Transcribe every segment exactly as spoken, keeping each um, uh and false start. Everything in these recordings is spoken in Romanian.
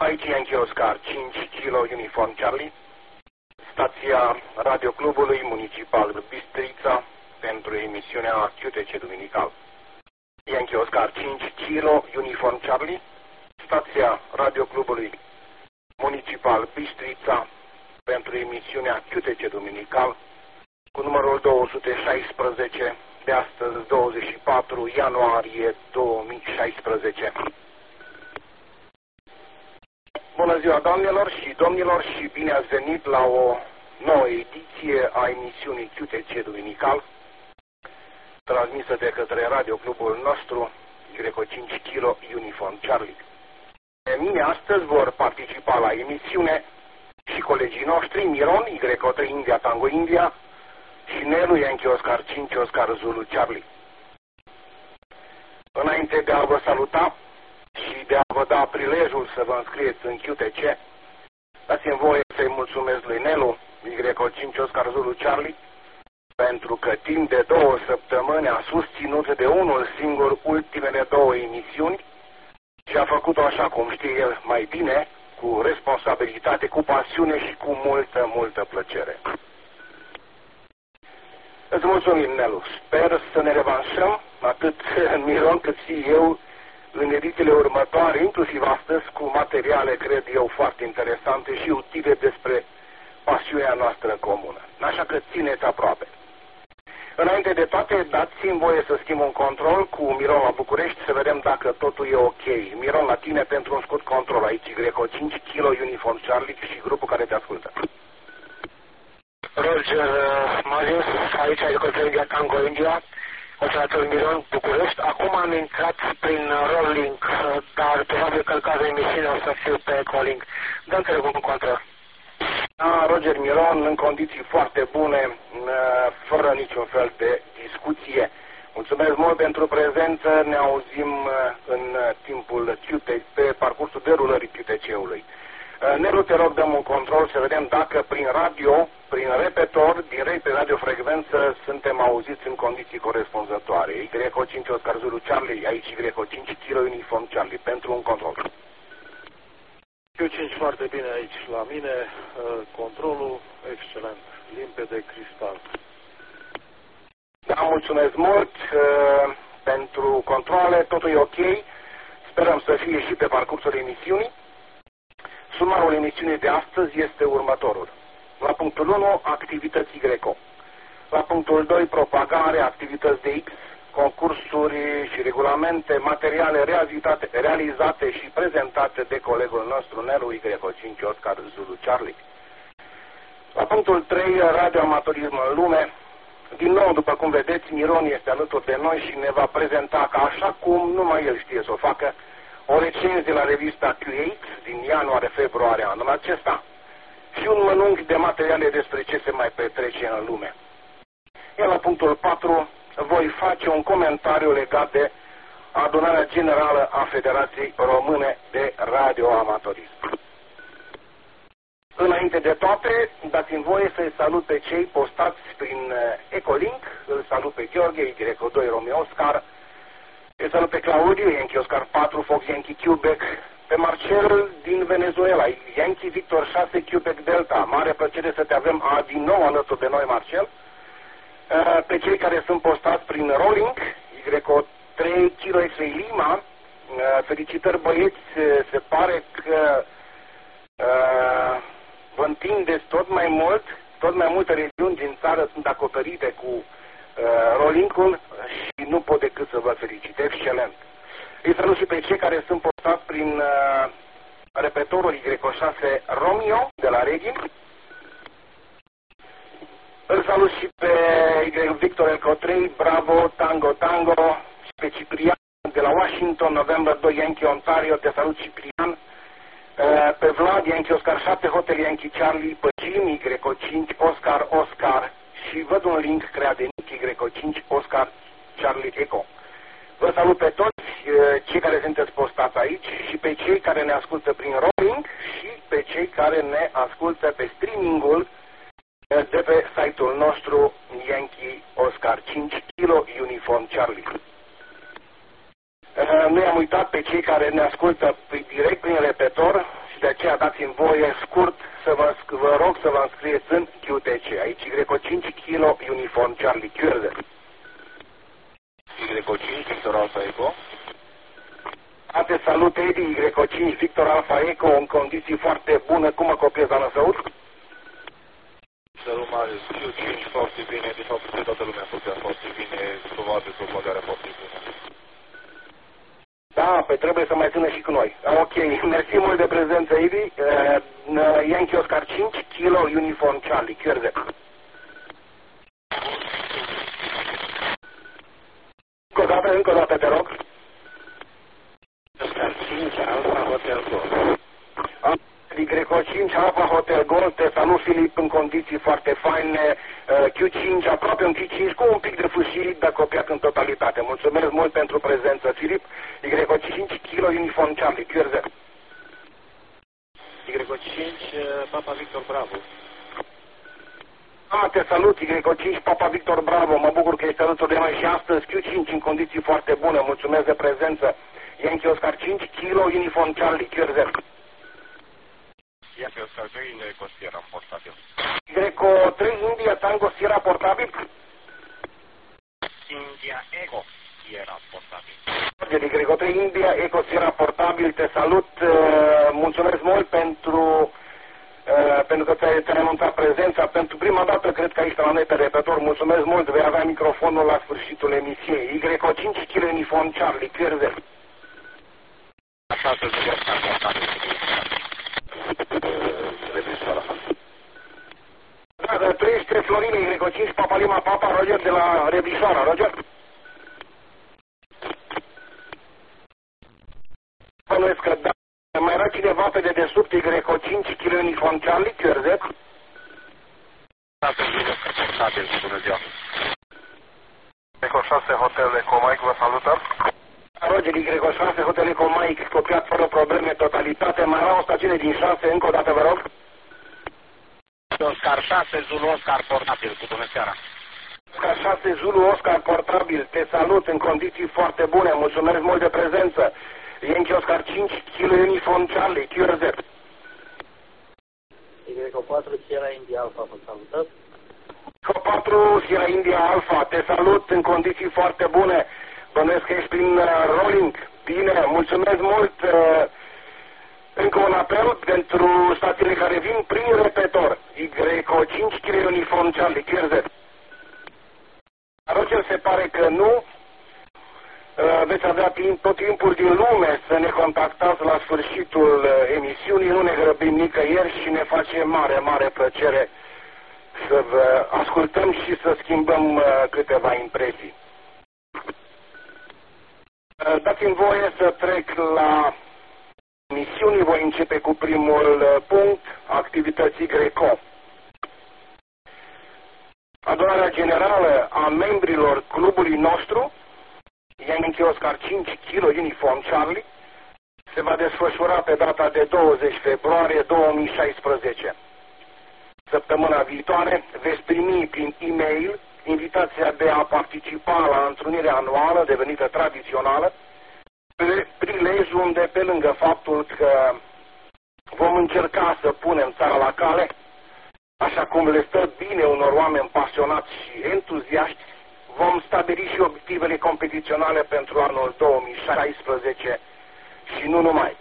Aici Yankee Oscar cinci kilo Uniform Charlie, stația radioclubului municipal Bistrița pentru emisiunea Q T C Duminical. Yankee Oscar cinci kilo Uniform Charlie, stația radioclubului municipal Bistrița pentru emisiunea Q T C Duminical cu numărul două sute șaisprezece de astăzi, douăzeci și patru ianuarie două mii șaisprezece. Bună ziua, doamnelor și domnilor, și bine ați venit la o nouă ediție a emisiunii Q T C Duminical, transmisă de către radioclubul nostru Greco cinci kilo Uniform Charlie. De mine astăzi vor participa la emisiune și colegii noștri Miron, Greco trei India Tango India, și Nelu Yankee Oscar cinci Oscar Zulu Charlie. Înainte de a vă saluta și de a vă da prilejul să vă înscrieți în Q T C, dați-mi voie să-i mulțumesc lui Nelu, Greco cinci Oscar Zulu Charlie, pentru că timp de două săptămâni a susținut de unul singur ultimele două emisiuni și a făcut-o așa cum știe el mai bine, cu responsabilitate, cu pasiune și cu multă, multă plăcere. Îți mulțumim, Nelu. Sper să ne revanșăm, atât Miron cât și eu, în edițiile următoare, inclusiv astăzi, cu materiale, cred eu, foarte interesante și utile despre pasiunea noastră comună. Așa că țineți aproape. Înainte de toate, dați-mi voie să schimb un control cu Miron la București, să vedem dacă totul e ok. Miron, la tine pentru un scurt control. Aici Greco cinci kilo Uniform Charlie și grupul care te ascultă. Roger, Marius, aici ai Greco Tango India, operator Miron, București. Acum am intrat prin Rolling, dar probabil că în cazul emisiunii o să fiu pe Ecolink. Dă-mi te rog un control. Da, Roger Miron, în condiții foarte bune, fără niciun fel de discuție. Mulțumesc mult pentru prezență, ne auzim în timpul Q T C, pe parcursul derulării Q T C-ului. Nelu, te rog, dăm un control să vedem dacă prin radio, prin repetor, direct pe radiofrecvență, suntem auziți în condiții corespunzătoare. Greco cinci Oscar Zulu Charlie, aici Greco cinci kilo Uniform Charlie, pentru un control. Q cinci foarte bine aici la mine, controlul excelent, limpede, cristal. Da, mulțumesc mult uh, pentru controle, totul e ok, sperăm să fie și pe parcursul emisiunii. Sumarul emisiunii de astăzi este următorul. La punctul unu, activități Greco. La punctul doi, propagare, activități de X, concursuri și regulamente, materiale realizate, realizate și prezentate de colegul nostru Nelu Greco cinci Oscar Zulu Charlie. La punctul trei, radioamatorism în lume. Din nou, după cum vedeți, Miron este alături de noi și ne va prezenta, ca așa cum numai el știe să o facă, o recenzie la revista Q opt din ianuarie-februarie anul acesta și un mănunchi de materiale despre ce se mai petrece în lume. Iar la punctul patru voi face un comentariu legat de adunarea generală a Federației Române de Radioamatorism. Înainte de toate, dați-mi voie să-i salut pe cei postați prin Ecolink. Îl salut pe Gheorghe, Greco doi Romeo Oscar, îl salut pe Claudiu, Yankee Oscar patru, Fox Yankee Quebec, pe Marcel din Venezuela, Yankee Victor șase Quebec Delta. Mare plăcere să te avem din nou alături de noi, Marcel. Pe cei care sunt postați prin Rolling, Greco trei kilo X Lima, felicitări băieți, se pare că uh, vă întindeți tot mai mult, tot mai multe regiuni din țară sunt acoperite cu uh, Rolling-ul și nu pot decât să vă felicit, excelent. Îi salut și pe cei care sunt postați prin uh, repetorul Greco șase Romeo de la Reghin. Îl salut și pe Victor Eco trei, Bravo, Tango, Tango, și pe Ciprian de la Washington, November doi, Yankee Ontario, te salut Ciprian, pe Vlad, Yankee Oscar șapte, Hotel Yankee Charlie, pe Jimmy, Greco cinci, Oscar, Oscar, și văd un link creat de Nicky, Greco cinci, Oscar, Charlie Eco. Vă salut pe toți cei care sunteți postați aici și pe cei care ne ascultă prin roaming și pe cei care ne ascultă pe streamingul de pe site-ul nostru Yankee Oscar cinci kilo Uniform Charlie. Nu i-am uitat pe cei care ne ascultă direct prin repetor și de aceea dați-mi voie scurt să vă, vă rog să vă înscrieți în Q T C. Aici Y cinci kilo Uniform Charlie Kürzer. Y cinci Victor Alpha Echo. Ate salut Edi, Y cinci Victor Alpha Echo, în condiții foarte bune. Cum mă copiez la năsăut? Salut Marius, Q cinci foarte bine, de fapt pe toată lumea făcea foarte bine, probabil propagarea foarte bună. Da, păi trebuie să mai țină și cu noi. Ok, mersi mult de prezență, Edi. Uh, Yankee Oscar cinci kilo Uniform Charlie Kürzer. Încă o dată, încă o dată, te rog. Oscar cinci Alpha Hotel Golf. Y cinci Alpha Hotel Golf, te salut Filip, în condiții foarte faine. Q cinci, aproape un Q cinci cu un pic de fâșirit, dar copiat în totalitate. Mulțumesc mult pentru prezență, Filip. Y cinci kilo Uniform Charlie Kürzer. Y cinci Papa Victor Bravo. Ah, te salut, Y cinci Papa Victor Bravo. Mă bucur că ești alături de noi și astăzi. Q cinci în condiții foarte bune. Mulțumesc de prezență. Yankee Oscar cinci kilo Uniform Charlie Kürzer. Yankee Oscar doi Eco Sierra portabil. Y trei India Tango Sierra portabil. India Eco Sierra portabil. Y trei India Eco Sierra portabil, te salut. Mulțumesc mult pentru Uh, pentru că ți-ai ți anunțat prezența. Pentru prima dată, cred că aici la noi pe repetor. Mulțumesc mult, vei avea microfonul la sfârșitul emisiei. Y cinci kilo Uniform Charlie Kürzer. Așa se zice, Da, dar tu ești Florine, Y cinci Papa Lima Papa, Roger de la Rebișoara, Roger? Bănuiesc că da. Mai era cineva pe dedesubt Y cinci kilo Uniform Charlie Kürzer? Da, pe bine, confortabil, bună ziua. Eco șase Hotel Eco Mike vă salută. Roger, Y șase Hotel Eco Mike, copiat fără probleme, totalitate. Mai era o stațiune din șase, încă o dată vă rog. Oscar șase Zulu Oscar portabil, cu bună seara. Oscar șase Zulu Oscar portabil, te salut în condiții foarte bune, mulțumesc mult de prezență. Yankee Oscar cinci kilo Uniform Charlie Kürzer. Y patru Sierra India Alpha vă salută. Y patru Sierra India Alpha, te salut în condiții foarte bune. Bănuiesc că ești prin uh, rolling. Bine, mulțumesc mult. Uh, încă un apel pentru stațiile care vin prin repetor. Y cinci kilo Uniform Charlie Kürzer. Roger, se pare că nu. Uh, veți avea timp, tot timpul din lume să ne contactați la sfârșitul uh, emisiunii. Nu ne grăbim nicăieri și ne face mare, mare plăcere să vă ascultăm și să schimbăm uh, câteva impresii. Uh, dați-mi voie să trec la emisiuni. Voi începe cu primul uh, punct, activității Greco. Adunarea generală a membrilor clubului nostru, Yankee Oscar cinci kilo Uniform Charlie, se va desfășura pe data de douăzeci februarie două mii șaisprezece. Săptămâna viitoare veți primi prin e-mail invitația de a participa la întrunirea anuală devenită tradițională, prilej unde, pe lângă faptul că vom încerca să punem țara la cale, așa cum le stă bine unor oameni pasionați și entuziaști, vom stabili și obiectivele competiționale pentru anul două mii șaisprezece și nu numai.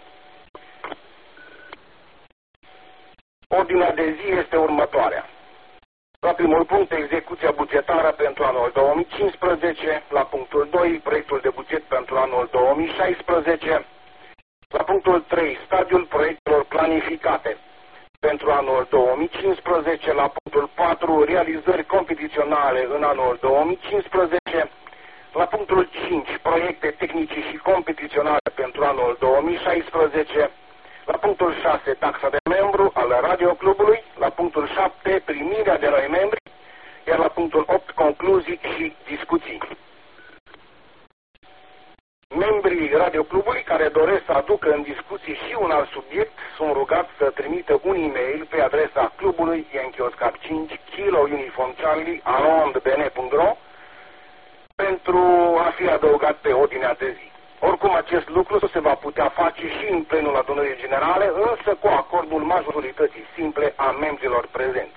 Ordinea de zi este următoarea. La primul punct, execuția bugetară pentru anul două mii cincisprezece. La punctul doi, proiectul de buget pentru anul două mii șaisprezece. La punctul trei, stadiul proiectelor planificate pentru anul două mii cincisprezece. La punctul patru, realizări competiționale în anul două mii cincisprezece. La punctul cinci, proiecte tehnice și competiționale pentru anul două mii șaisprezece. La punctul șase, taxa de membru al radioclubului. La punctul șapte, primirea de noi membri. Iar la punctul opt, concluzii și discuții. Membrii radioclubului care doresc să aducă în discuție și un alt subiect sunt rugați să trimită un e-mail pe adresa clubului Yankee Oscar cinci kilo Uniform Charlie arond b n punct ro pentru a fi adăugat pe ordinea de zi. Oricum, acest lucru se va putea face și în plenul adunării generale, însă cu acordul majorității simple a membrilor prezenți.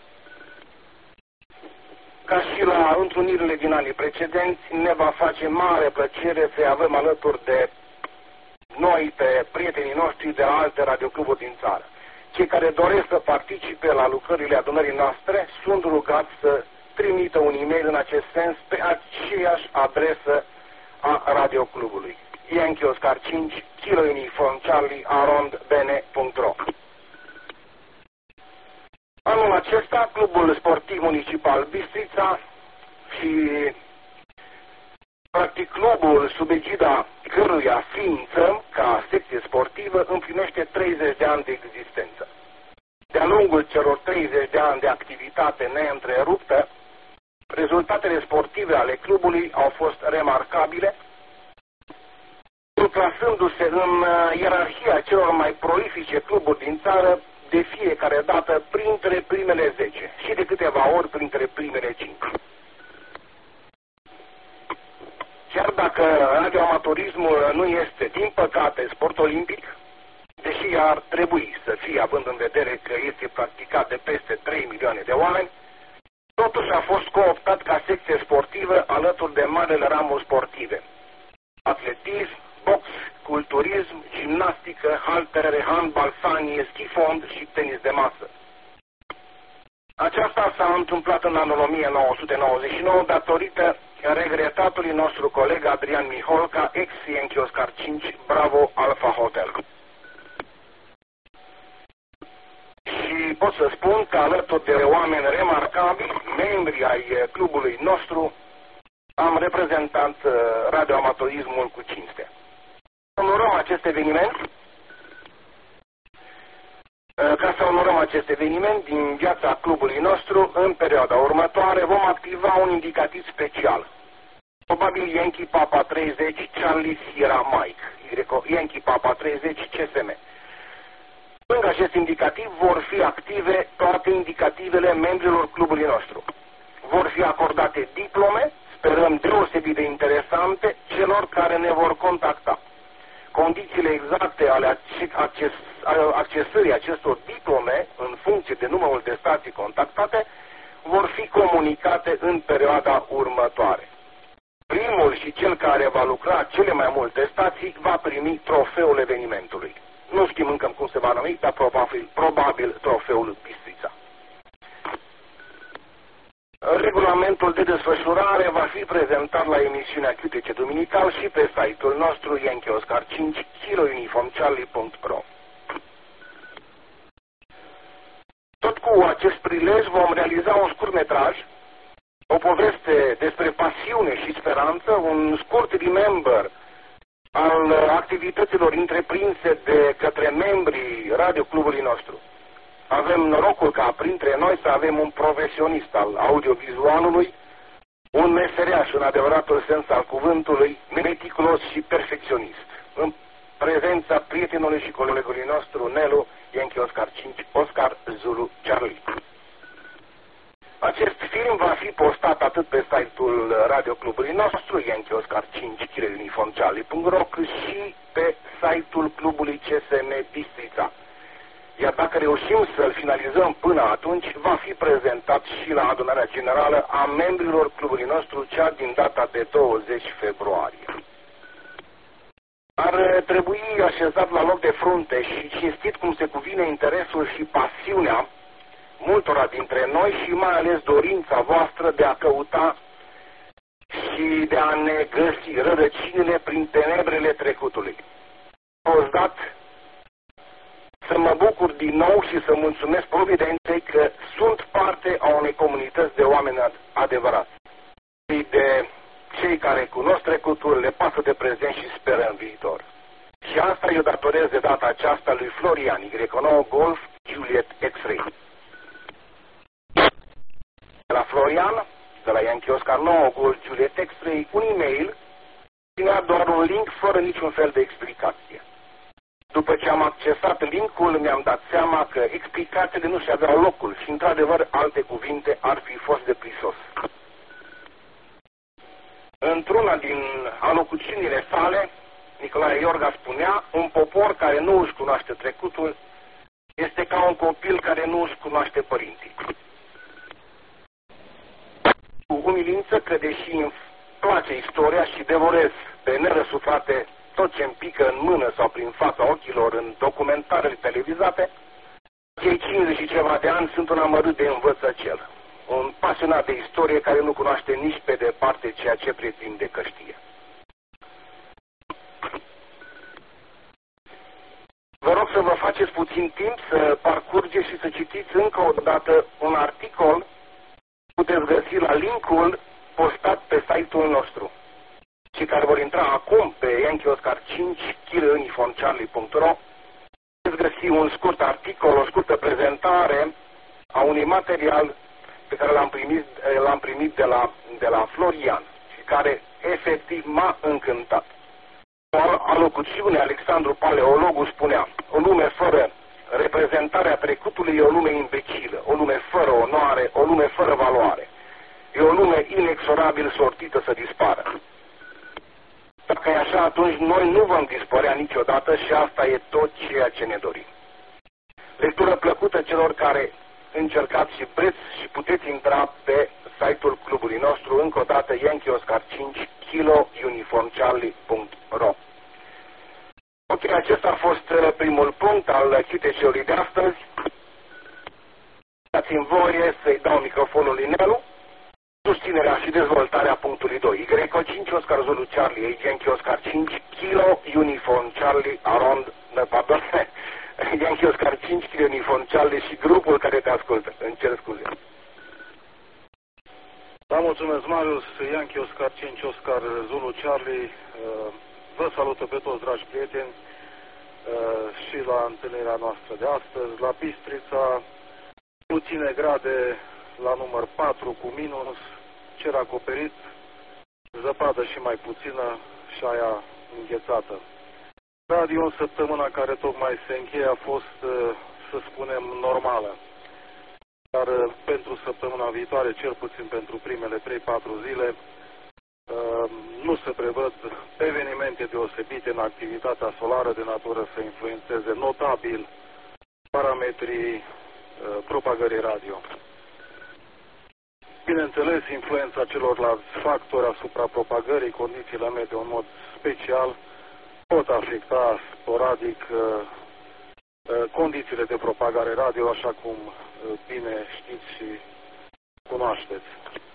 Ca și la întrunirile din anii precedenți, ne va face mare plăcere să avem alături de noi pe prietenii noștri de la alte radiocluburi din țară. Cei care doresc să participe la lucrările adunării noastre sunt rugați să trimită un e-mail în acest sens pe aceeași adresă a radioclubului. Yankee Oscar cinci, Kilo Uniform Charlie, arond b n punct r o. Anul acesta, Clubul Sportiv Municipal Bistrița și practic clubul sub egida căruia ființăm ca secție sportivă împlinește treizeci de ani de existență. De-a lungul celor treizeci de ani de activitate neîntreruptă, rezultatele sportive ale clubului au fost remarcabile, clasându-se în ierarhia celor mai prolifice cluburi din țară de fiecare dată printre primele zece și de câteva ori printre primele cinci. Chiar dacă radioamatorismul nu este, din păcate, sport olimpic, deși ar trebui să fie, având în vedere că este practicat de peste trei milioane de oameni, totuși a fost cooptat ca secție sportivă alături de marele ramuri sportive: atletism, box, culturism, gimnastică, haltere, handbal, sanie, schifond și tenis de masă. Aceasta s-a întâmplat în anul o mie nouă sute nouăzeci și nouă datorită regretatului nostru coleg Adrian Miholca, ex-Yankee Oscar cinci, Bravo Alpha Hotel. Și pot să spun că alături de oameni remarcabili, membri ai clubului nostru, am reprezentat radioamatorismul cu cinste. Onorăm acest eveniment, ca să onorăm acest eveniment din viața clubului nostru, în perioada următoare vom activa un indicativ special. Probabil Yankee Papa treizeci Charlie Sierra Mike, Yankee Papa treizeci C S M. Lângă acest indicativ vor fi active toate indicativele membrilor clubului nostru. Vor fi acordate diplome, sperăm deosebit de interesante, celor care ne vor contacta. Condițiile exacte ale acces, accesării acestor diplome, în funcție de numărul de stații contactate, vor fi comunicate în perioada următoare. Primul și cel care va lucra cele mai multe stații va primi trofeul evenimentului. Nu știm încă cum se va numi, dar probabil, probabil trofeul Bistrița. Regulamentul de desfășurare va fi prezentat la emisiunea Q T C Duminical și pe site-ul nostru Yankee Oscar cinci, Kilo Uniform Charlie punct r o. Tot cu acest prilej vom realiza un scurtmetraj, o poveste despre pasiune și speranță, un scurt remember al activităților întreprinse de către membrii radioclubului nostru. Avem norocul ca printre noi să avem un profesionist al audiovizualului, un meseriaș în adevăratul sens al cuvântului, meticulos și perfecționist. În prezența prietenului și colegului nostru, Nelu, Yankee Oscar cinci, Oscar Zulu Charlie. Acest film va fi postat atât pe site-ul radioclubului nostru, Yankee Oscar cinci, Kilo Uniform Charlie punct r o, cât și pe site-ul clubului C S M Bistrița. Iar dacă reușim să-l finalizăm până atunci, va fi prezentat și la adunarea generală a membrilor clubului nostru, cea din data de douăzeci februarie. Ar trebui așezat la loc de frunte și cinstit cum se cuvine interesul și pasiunea multora dintre noi și mai ales dorința voastră de a căuta și de a ne găsi rădăcinile prin tenebrele trecutului. A fost dat să mă bucur din nou și să mulțumesc Providenței că sunt parte a unei comunități de oameni adevărați. Și de cei care cunosc trecutul, le pasă de prezent și speră în viitor. Și asta eu datorez de data aceasta lui Florian, Y nouă Golf Juliet X-Ray. De la Florian, de la Yankee Oscar nouă Golf Juliet X-Ray, un e-mail ținea doar un link fără niciun fel de explicație. După ce am accesat linkul, mi-am dat seama că explicațiile nu și aveau locul și, într-adevăr, alte cuvinte ar fi fost de prisos. Într-una din alocuțiunile sale, Nicolae Iorga spunea, un popor care nu își cunoaște trecutul este ca un copil care nu își cunoaște părinții. Cu umilință că deși îmi place istoria și devorez pe nerăsuflate tot ce îmi pică în mână sau prin fața ochilor în documentarele televizate, cei cincizeci și ceva de ani sunt un amărât de învățăcel, un pasionat de istorie care nu cunoaște nici pe departe ceea ce pretinde că știe. Vă rog să vă faceți puțin timp să parcurgeți și să citiți încă o dată un articol, puteți găsi la linkul postat pe site-ul nostru. Cei care vor intra acum pe Yankee Oscar cinci kilo uniform charlie punct ro veți găsi un scurt articol, o scurtă prezentare a unui material pe care l-am primit, l-am primit de, la, de la Florian și care efectiv m-a încântat. Alocuțiune Alexandru Paleologul spunea: o lume fără reprezentarea trecutului e o lume imbecilă, o lume fără onoare, o lume fără valoare. E o lume inexorabil sortită să dispară. Dacă e așa, atunci noi nu vom dispărea niciodată și asta e tot ceea ce ne dorim. Lectură plăcută celor care încercați și preț și puteți intra pe site-ul clubului nostru, încă o dată Yankee Oscar cinci kilo uniform charlie punct ro. Ok, acesta a fost primul punct al chiteceului de astăzi. Dați-mi voie să-i dau microfonul lui Nelu. Susținerea și dezvoltarea punctului doi. Y cinci Oscar Zulu Charlie, Yankee Oscar cinci kilo uniform Charlie Arond, pardon, Yankee Oscar cinci kilo uniform Charlie și grupul care te ascultă. Îmi cer scuze. Da, mulțumesc, Marius. Yankee Oscar cinci Oscar Zulu Charlie. Vă salută pe toți, dragi prieteni, și la întâlnirea noastră de astăzi. La Bistrița, puține grade la număr patru cu minus, cer acoperit, zăpadă și mai puțină și aia înghețată. Radio în săptămâna care tocmai se încheie a fost, să spunem, normală. Dar pentru săptămâna viitoare, cel puțin pentru primele trei patru zile, nu se prevăd evenimente deosebite în activitatea solară de natură să influențeze notabil parametrii propagării radio. Bineînțeles, influența celorlalți factori asupra propagării, condițiile meteo în mod special, pot afecta sporadic condițiile de propagare radio, așa cum bine știți și cunoașteți.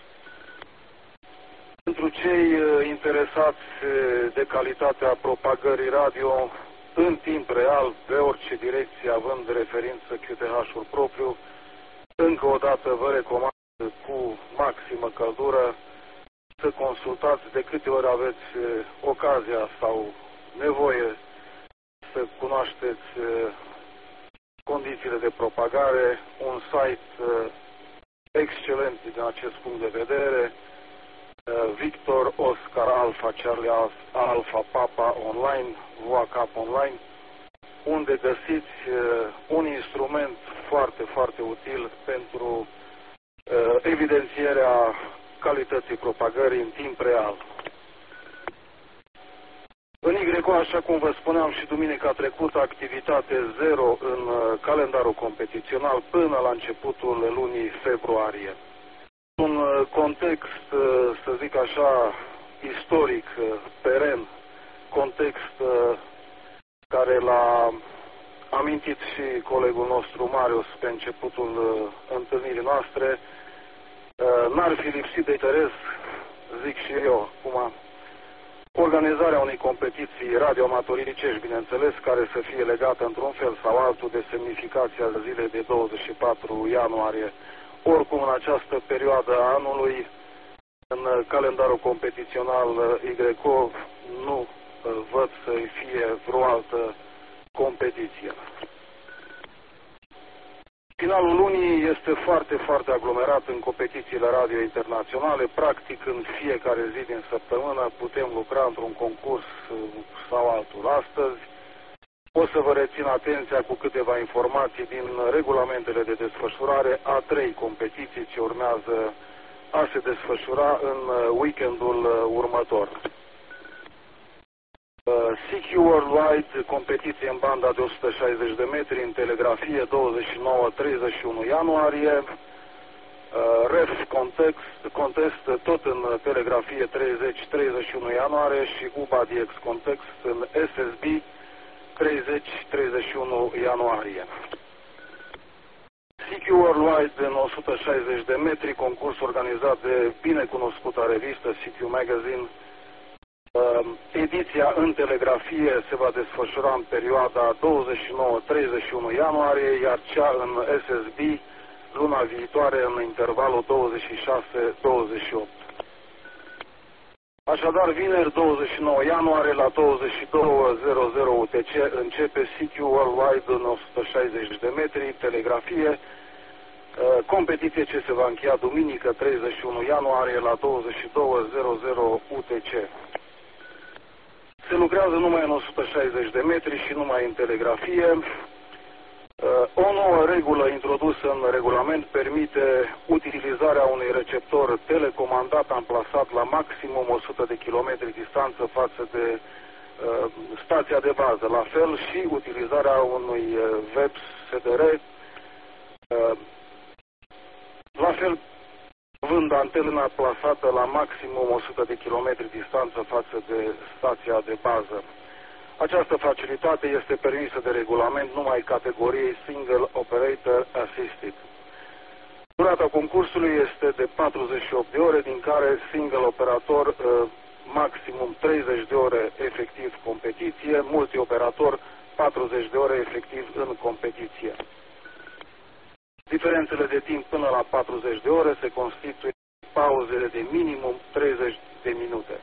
Pentru cei interesați de calitatea propagării radio în timp real, pe orice direcție, având referință Q T H-ul propriu, încă o dată vă recomand cu maximă căldură să consultați de câte ori aveți ocazia sau nevoie să cunoașteți condițiile de propagare, un site excelent din acest punct de vedere, Victor Oscar Alpha Charlie Alpha Papa Online, V O A C A P Online, unde găsiți un instrument foarte, foarte util pentru evidențierea calității propagării în timp real. În Y, așa cum vă spuneam și duminica trecută, activitate zero în calendarul competițional până la începutul lunii februarie. Un context, să zic așa, istoric, peren, context care l-a amintit și colegul nostru Marius pe începutul întâlnirii noastre, n-ar fi lipsit de interes, zic și eu acum, organizarea unei competiții radioamatoricești, bineînțeles, care să fie legată într-un fel sau altul de semnificația zilei de douăzeci și patru ianuarie. Oricum, în această perioadă a anului, în calendarul competițional Y O, nu văd să fie vreo altă competiție. Finalul lunii este foarte, foarte aglomerat în competițiile radio internaționale. Practic, în fiecare zi din săptămână putem lucra într-un concurs sau altul. Astăzi o să vă rețin atenția cu câteva informații din regulamentele de desfășurare a trei competiții ce urmează a se desfășura în weekendul următor. C Q Worldwide, competiție în banda de o sută șaizeci de metri în telegrafie, douăzeci și nouă treizeci și unu ianuarie. R E F Contest, contest tot în telegrafie treizeci treizeci și unu ianuarie și U B A D X Contest în S S B treizeci treizeci și unu ianuarie. C Q Worldwide în o sută șaizeci de metri, concurs organizat de binecunoscuta revistă C Q Magazine. Ediția în telegrafie se va desfășura în perioada douăzeci și nouă treizeci și unu ianuarie, iar cea în S S B luna viitoare în intervalul douăzeci și șase douăzeci și opt. Așadar, vineri douăzeci și nouă ianuarie la douăzeci și două U T C începe C Q Worldwide în o sută șaizeci de metri, telegrafie, competiție ce se va încheia duminică treizeci și unu ianuarie la douăzeci și două U T C. Se lucrează numai în o sută șaizeci de metri și numai în telegrafie. O nouă regulă introdusă în regulament permite utilizarea unui receptor telecomandat amplasat la maximum o sută de kilometri distanță față de uh, stația de bază. La fel și utilizarea unui uh, web S D R, uh, la fel având antena plasată la maximum o sută de kilometri distanță față de stația de bază. Această facilitate este permisă de regulament numai categoriei Single Operator Assisted. Durata concursului este de patruzeci și opt de ore, din care single operator maximum treizeci de ore efectiv competiție, multioperator patruzeci de ore efectiv în competiție. Diferențele de timp până la patruzeci de ore se constituie pauzele de minimum treizeci de minute.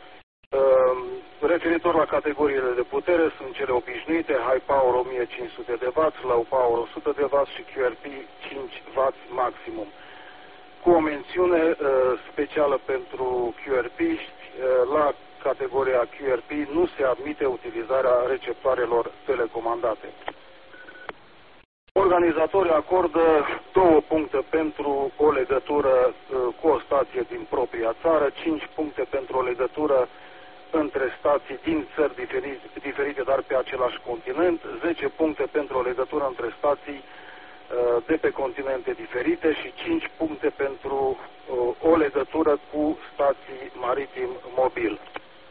Referitor la categoriile de putere, sunt cele obișnuite, High Power o mie cinci sute de watt, Low Power o sută de watt și Q R P cinci watt maximum. Cu o mențiune uh, specială pentru Q R P, uh, la categoria Q R P nu se admite utilizarea receptoarelor telecomandate. Organizatorii acordă două puncte pentru o legătură uh, cu o stație din propria țară, cinci puncte pentru o legătură între stații din țări diferite, diferite, dar pe același continent, zece puncte pentru o legătură între stații uh, de pe continente diferite și cinci puncte pentru uh, o legătură cu stații maritim mobil.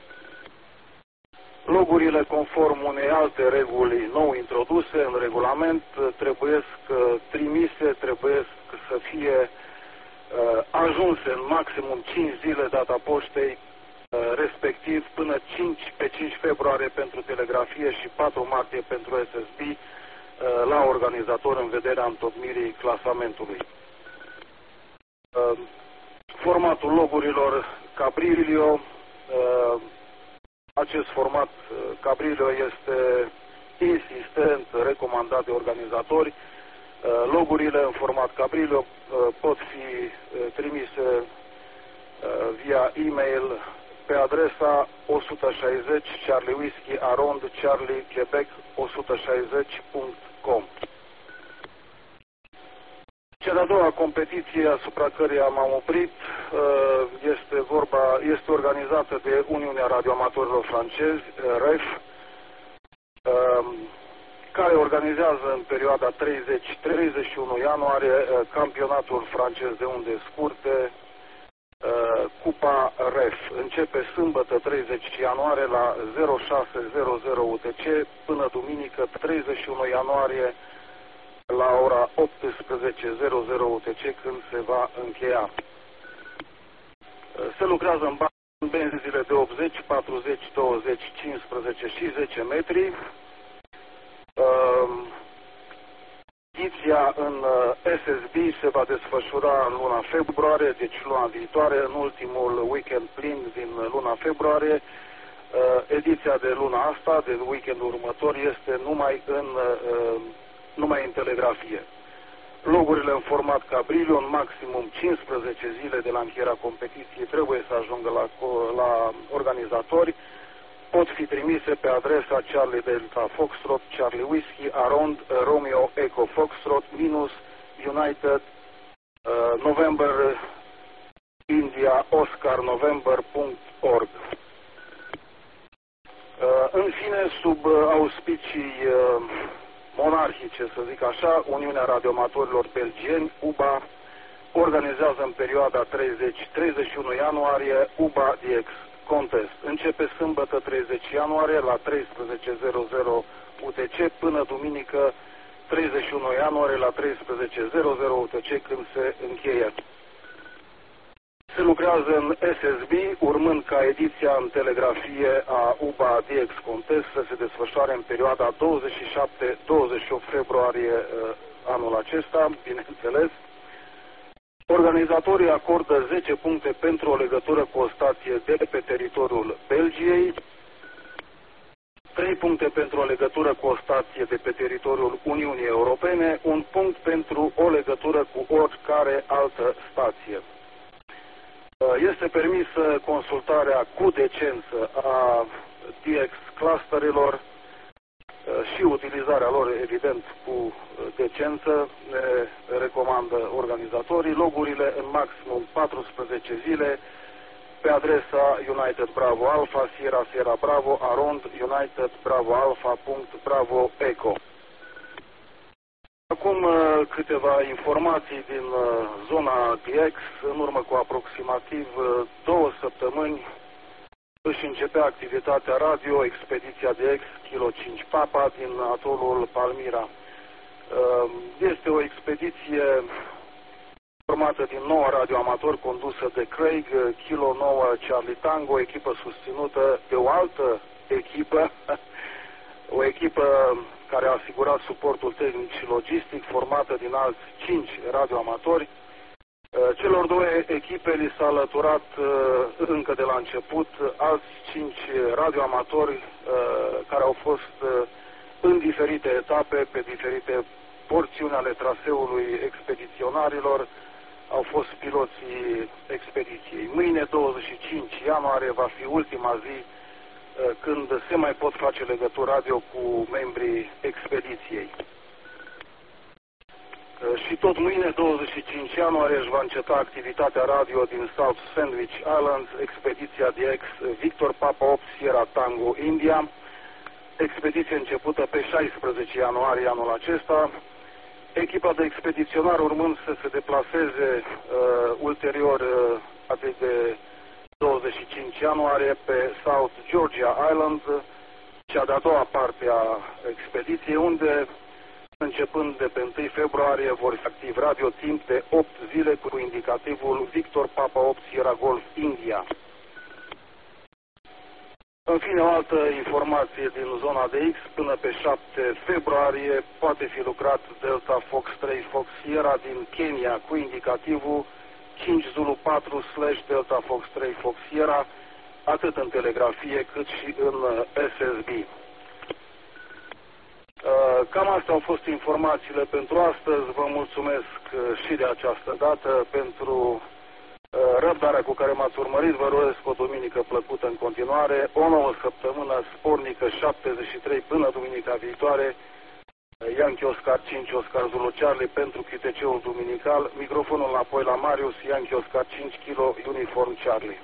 Logurile, conform unei alte reguli nou introduse în regulament, trebuie trimise, trebuie să fie uh, ajunse în maximum cinci zile data poștei, uh, respectiv până cinci, pe cinci februarie pentru telegrafie și patru martie pentru S S B, uh, la organizator în vederea întocmirii clasamentului. Uh, formatul logurilor Cabrilio. Uh, Acest format Cabrilio este insistent recomandat de organizatori. Logurile în format Cabrilio pot fi trimise via e-mail pe adresa o sută șaizeci Charlie Whiskey Arond Charlie Quebec o sută șaizeci punct com. Cea de-a doua competiție asupra căreia m-am oprit este vorba, este organizată de Uniunea Radioamatorilor Francezi, R E F, care organizează în perioada treizeci treizeci și unu ianuarie campionatul francez de unde scurte, Cupa R E F. Începe sâmbătă treizeci ianuarie la zero șase zero zero U T C până duminică treizeci și unu ianuarie la ora optsprezece zero zero U T C, când se va încheia. Se lucrează în benzile de optzeci, patruzeci, douăzeci, cincisprezece și zece metri. Ediția în S S B se va desfășura în luna februarie, deci luna viitoare, în ultimul weekend plin din luna februarie. Ediția de luna asta, de weekendul următor, este numai în numai în telegrafie. Logurile în format Cabrilio, în maximum cincisprezece zile de la încheierea competiției, trebuie să ajungă la, la organizatori. Pot fi trimise pe adresa Charlie Delta Foxtrot, Charlie Whiskey, Arond, Romeo Echo Foxtrot, minus United uh, November India Oscar November punct org. auspicii uh, monarhice, să zic așa, Uniunea Radioamatorilor Belgieni, U B A, organizează în perioada treizeci treizeci și unu ianuarie U B A D X Contest. Începe sâmbătă treizeci ianuarie la treisprezece U T C până duminică treizeci și unu ianuarie la treisprezece U T C când se încheie. Se lucrează în S S B, urmând ca ediția în telegrafie a U B A D X Contest să se desfășoare în perioada douăzeci și șapte douăzeci și opt februarie anul acesta, bineînțeles. Organizatorii acordă zece puncte pentru o legătură cu o stație de pe teritoriul Belgiei, trei puncte pentru o legătură cu o stație de pe teritoriul Uniunii Europene, un punct pentru o legătură cu oricare altă stație. Este permisă consultarea cu decență a D X clusterilor și utilizarea lor, evident, cu decență, ne recomandă organizatorii, logurile în maximum paisprezece zile pe adresa United Bravo Alpha, Sierra Sierra Bravo, arond United Bravo Alpha, Bravo Echo. Acum câteva informații din zona D X. În urmă cu aproximativ două săptămâni își începea activitatea radio expediția D X Kilo cinci Papa din atolul Palmyra. Este o expediție formată din nouă radioamatori condusă de Craig, Kilo nouă Charlie Tango, o echipă susținută de o altă echipă, o echipă care a asigurat suportul tehnic și logistic, formată din alți cinci radioamatori. Celor două echipe li s-a alăturat încă de la început alți cinci radioamatori care au fost în diferite etape, pe diferite porțiuni ale traseului expediționarilor, au fost piloții expediției. Mâine, douăzeci și cinci ianuarie, va fi ultima zi când se mai pot face legături radio cu membrii expediției. Și tot mâine, douăzeci și cinci ianuarie, își va înceta activitatea radio din South Sandwich Islands, expediția D X Victor Papa opt Sierra Tango India, expediție începută pe șaisprezece ianuarie anul acesta, echipa de expediționar urmând să se deplaseze uh, ulterior uh, atât de douăzeci și cinci ianuarie pe South Georgia Island, cea de-a doua parte a expediției, unde începând de pe întâi februarie vor fi activ radio timp de opt zile cu indicativul Victor Papa opt Sierra Golf India. În fine, o altă informație din zona D X, până pe șapte februarie poate fi lucrat Delta Fox trei Fox Sierra din Kenya cu indicativul cinci Zulu patru slash Delta Fox trei Fox Sierra, atât în telegrafie cât și în S S B. Cam astea au fost informațiile pentru astăzi. Vă mulțumesc și de această dată pentru răbdarea cu care m-ați urmărit. Vă urez o duminică plăcută în continuare, o nouă săptămână spornică, șaptezeci și trei până duminica viitoare. Yankee Oscar cinci Oscar Zulu Charlie pentru Q T C-ul duminical. Microfonul înapoi la Marius, Yankee Oscar cinci Kilo Uniform Charlie.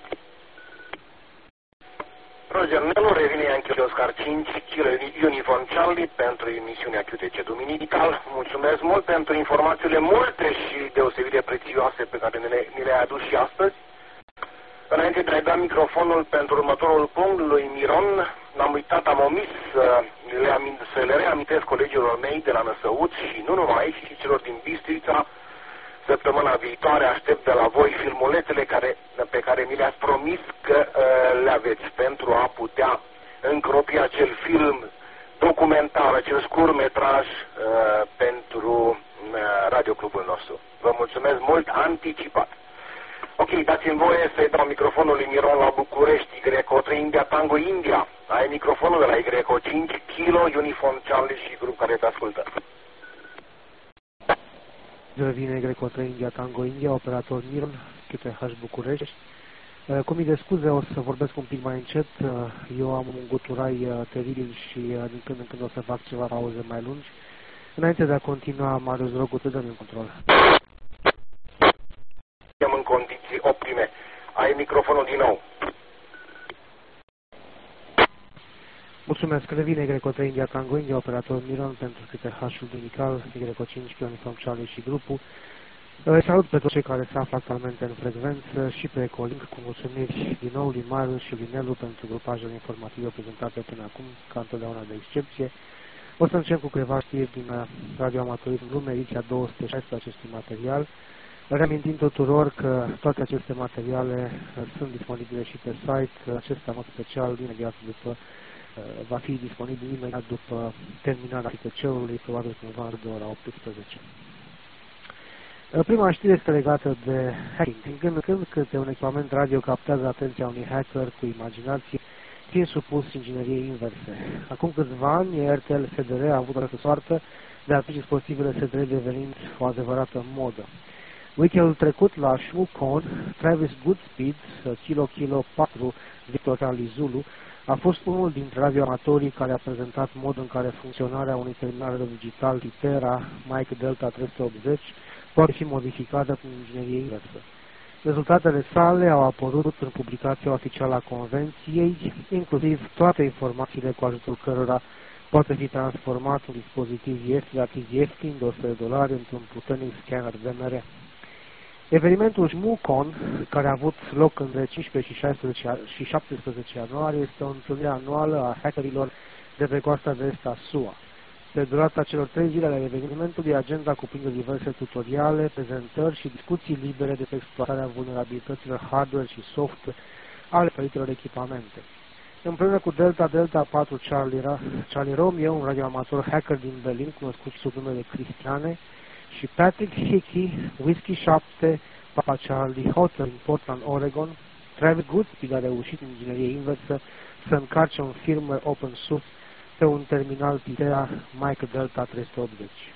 Roger Nelu revine Yankee Oscar cinci Kilo Uniform Charlie pentru emisiunea Q T C duminical. Mulțumesc mult pentru informațiile multe și deosebit de prețioase pe care ni le-ai adus și astăzi. Înainte de a da microfonul pentru următorul punct lui Miron, n-am uitat, am omis să le, amint, să le reamintesc colegilor mei de la Năsăuț și nu numai, și celor din Bistrița. Săptămâna viitoare aștept de la voi filmulețele care, pe care mi le-ați promis că uh, le aveți pentru a putea încropi acel film documentar, acel scurtmetraj uh, pentru uh, radioclubul nostru. Vă mulțumesc mult anticipat. Ok, dați-mi voie să-i dau microfonul lui Miron la București, Greco trei India Tango India. Ai microfonul de la Greco cinci Kilo Uniform Charlie și grup care te ascultă. Revine Greco trei India Tango India, operator Miron, Q T H București. Cu mii de scuze, o să vorbesc un pic mai încet. Eu am un guturai teribil și din când în când o să fac ceva pauze mai lungi. Înainte de a continua, Marius, rog, te dăm în control. În condiții optime. Ai microfonul din nou. Mulțumesc. Revine Greco trei India Tango India, operator Miron pentru C T H-ul Dumical, Greco cinci, Uniform Charlie și grupul. Salut pe toți cei care se află actualmente în frecvență și pe Ecolink, cu mulțumiri din nou lui Marius și lui Nelu pentru grupajele informative prezentate până acum, ca întotdeauna de excepție. O să încep cu câteva știri din Radio Amatorism Lume, ediția două sute șaisprezece acestui material, reamintind tuturor că toate aceste materiale sunt disponibile și pe site, acesta în mod special imediat după, va fi disponibil imediat după terminarea I T C-ului, probabil cumva de ora optsprezece. Prima știre este legată de hacking. Din când în când, câte un echipament radio captează atenția unui hacker cu imaginație, fiind supus ingineriei inverse. Acum câțiva ani, R T L S D R a avut această soartă, de atunci dispozitivele S D R devenind o adevărată modă. Weekendul trecut, la ShmooCon, Travis Goodspeed, Kilo Kilo patru Victor Charlie Zulu, a fost unul dintre radioamatorii care a prezentat modul în care funcționarea unui terminal digital Litera Mike Delta trei sute optzeci poate fi modificată prin inginerie inversă. Rezultatele sale au apărut în publicația oficială a Convenției, inclusiv toate informațiile cu ajutorul cărora poate fi transformat un dispozitiv ieftin, relativ ieftin de o sută de dolari într-un puternic scanner V M R. Evenimentul ShmooCon, care a avut loc între cincisprezece și șaisprezece și șaptesprezece ianuarie, este o întâlnire anuală a hackerilor de pe coasta de est a S U A. Pe durata celor trei zile ale evenimentului, agenda cuprinde diverse tutoriale, prezentări și discuții libere despre exploatarea vulnerabilităților hardware și software ale diferitelor echipamente. Împreună cu Delta Delta patru Charlie, Charlie Romeo, un radioamator hacker din Berlin, cunoscut sub numele Cristiane, și Patrick Hickey, Whiskey șapte, Papa Charlie Hotel din Portland, Oregon, Travis Goodspeed a reușit în inginerie inversă să încarce un firmware open source pe un terminal Litera Mike Delta trei sute optzeci.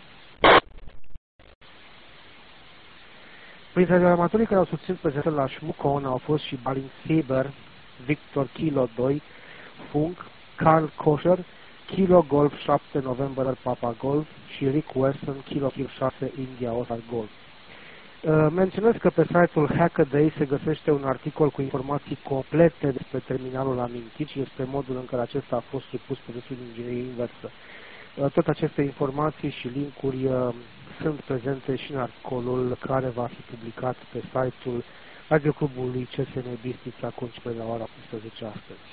Printre radioamatorii care au susținut prezentări la ShmooCon au fost și Balin Saber, Victor Kilo doi, Funk, Carl Kosher, Kilo Golf șapte November Papa Golf și Rick Wesson, Kilo Kilo șase India Oscar Golf. Uh, menționez că pe site-ul Hackaday se găsește un articol cu informații complete despre terminalul amintit și despre modul în care acesta a fost supus procesul de inginerie inversă. Uh, toate aceste informații și linkuri uh, sunt prezente și în articolul care va fi publicat pe site-ul Radioclubului C S N Bistrița, conceput la ora optsprezece astăzi.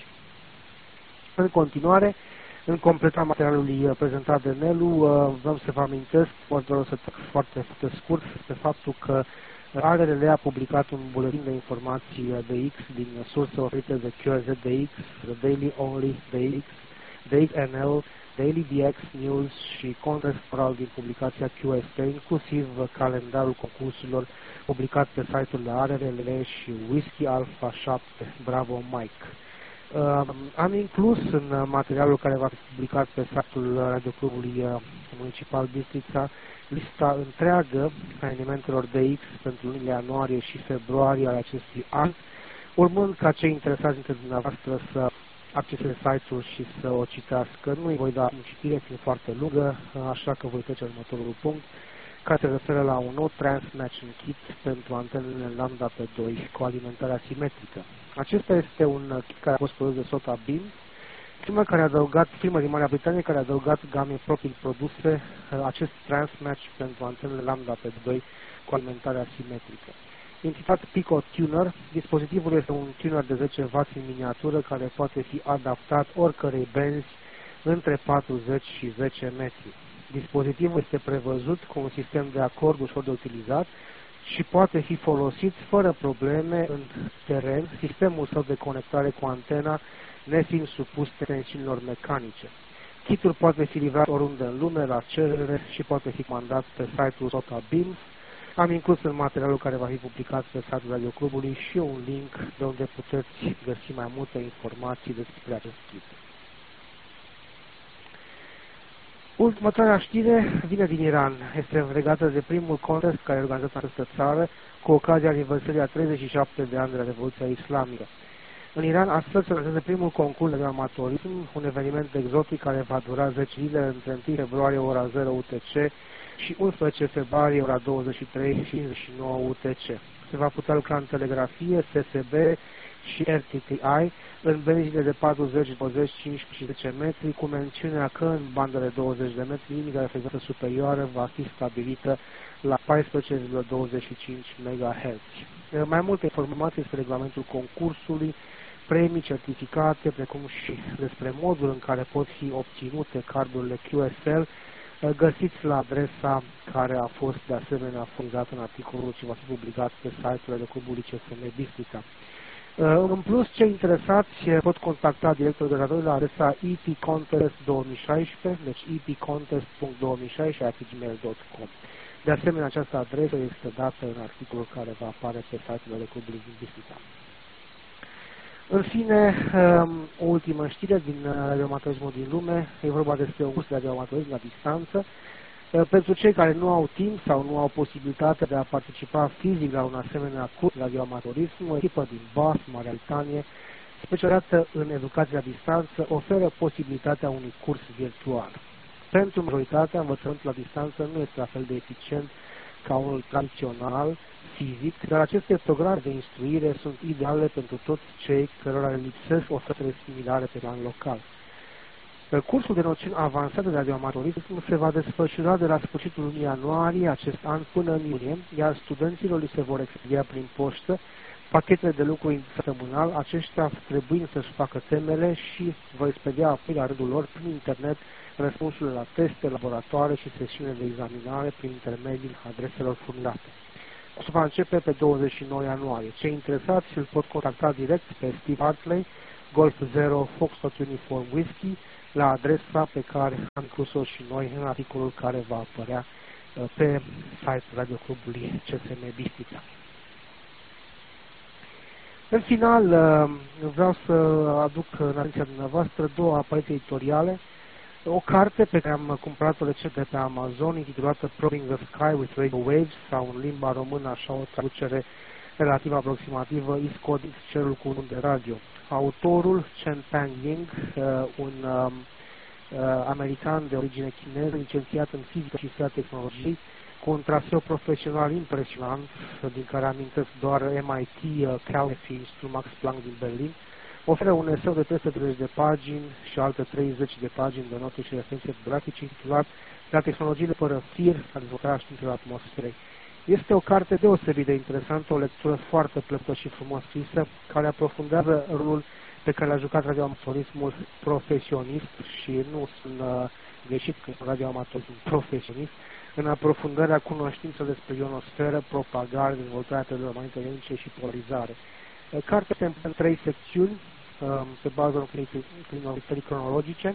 În continuare, în completarea materialului prezentat de Nelu, vreau să vă amintesc, doar o să trec foarte, foarte scurt, despre faptul că R R L a publicat un buletin de informații D X din surse oferite de Q R Z D X, Daily Only D X, D X N L, Daily D X News și context oral din publicația Q S T, inclusiv calendarul concursurilor publicat pe site-ul de R R L și Whiskey Alpha șapte, Bravo Mike. Uh, am inclus în materialul care va fi publicat pe site-ul Radioclubului uh, Municipal Bistrița lista întreagă a evenimentelor D X pentru lunile ianuarie și februarie ale acestui an, urmând ca cei interesați dintre dumneavoastră să acceseze site-ul și să o citească. Nu îi voi da în citire, fiind foarte lungă, așa că voi trece următorul punct, care se referă la un nou Transmatching Kit pentru antenele Lambda P doi cu alimentare asimetrică. Acesta este un kit care a fost produs de Sota Beam, firma care a adăugat, firma din Marea Britanie care a adăugat gamei proprii produse acest Transmatch pentru antenele Lambda P doi cu alimentare asimetrică. Intitulat Pico Tuner, dispozitivul este un tuner de zece wați în miniatură care poate fi adaptat oricărei benzi între patruzeci și zece metri. Dispozitivul este prevăzut cu un sistem de acord ușor de utilizat și poate fi folosit fără probleme în teren, sistemul său de conectare cu antena nefiind supus tensiunilor mecanice. Kitul poate fi livrat oriunde în lume, la cerere și poate fi comandat pe site-ul Sota Beams. Am inclus în materialul care va fi publicat pe site-ul Radioclubului și un link de unde puteți găsi mai multe informații despre acest kit. Următoarea știre vine din Iran. Este legată de primul contest care a organizat în această țară cu ocazia aniversării a treizeci și șapte de ani de la Revoluția Islamică. În Iran, astfel se organizează primul concurs de amatorism, un eveniment exotic care va dura zece zile între întâi februarie ora zero U T C și unsprezece februarie ora douăzeci și trei și cincizeci și nouă U T C. Se va putea lucra în telegrafie, S S B, și R T T I în benzile de patruzeci, douăzeci, cincisprezece și zece metri, cu mențiunea că în bandele douăzeci de metri limita de frecvență superioară va fi stabilită la paisprezece virgulă douăzeci și cinci megahertz. Mai multe informații despre regulamentul concursului, premii, certificate, precum și despre modul în care pot fi obținute cardurile Q S L, găsiți la adresa care a fost de asemenea furnizată în articolul ce va fi publicat pe site-ul de Clubului C S M Bistrița. În plus, cei interesați pot contacta direct organizatorul la adresa e p contest două mii șaisprezece, deci e p contest punct două mii șaisprezece arobase gmail punct com. De asemenea, această adresă este dată în articolul care va apare pe site-ul de Clubului din Bistrița. În fine, o ultimă știre din reumatologismul din lume, e vorba despre un curs de reumatologism la distanță. Pentru cei care nu au timp sau nu au posibilitatea de a participa fizic la un asemenea curs de reumatologism, o echipă din Bath, Marea Britanie, specializată în educație la distanță, oferă posibilitatea unui curs virtual. Pentru majoritatea, învățământul la distanță nu este la fel de eficient ca unul tradițional, fizic, dar aceste programe de instruire sunt ideale pentru toți cei cărora le lipsesc ofertele similare pe plan local. Cursul de noțiuni avansate de radiomatorism se va desfășura de la sfârșitul lunii ianuarie acest an până în iunie, iar studenților li se vor expedia prin poștă pachetele de lucru săptămânal, aceștia trebuind să-și facă temele și vor expedia apoi la rândul lor prin internet răspunsurile la teste, laboratoare și sesiune de examinare prin intermediul adreselor furnizate. Cursul va începe pe douăzeci și nouă ianuarie. Cei interesați îl pot contacta direct pe Steve Hartley, Golf zero Foxtrot Uniform Whiskey, la adresa pe care am inclus-o și noi în articolul care va apărea pe site-ul Radioclubului C S M Bistrița. În final, vreau să aduc în atenția dumneavoastră două apariții editoriale. O carte pe care am cumpărat-o recent de pe Amazon, intitulată Probing the Sky with Radio Waves, sau în limba română, așa o traducere relativ aproximativă, Iscodind cerul cu unde de radio. Autorul, Chen Pang Ying, un um, american de origine chineză, licențiat în fizică și istoria tehnologiei, cu un traseu profesional impresionant, din care amintesc doar M I T, Caltech, Institutul Max Planck din Berlin, oferă un eseu de trei sute treizeci de pagini și alte treizeci de pagini de note și referențe grafice, intitulat La tehnologiile fără fir, la dezvoltarea științelor atmosferei. Este o carte deosebit de interesantă, o lectură foarte plăcută și frumos scrisă, care aprofundează rolul pe care l-a jucat radioamatorismul profesionist, și nu sunt uh, greșit că radioamatorismul profesionist, în aprofundarea cunoștințelor despre ionosferă, propagare, dezvoltarea teoriilor magnetice și polarizare. Cartea este în trei secțiuni, pe bază unei cronologice.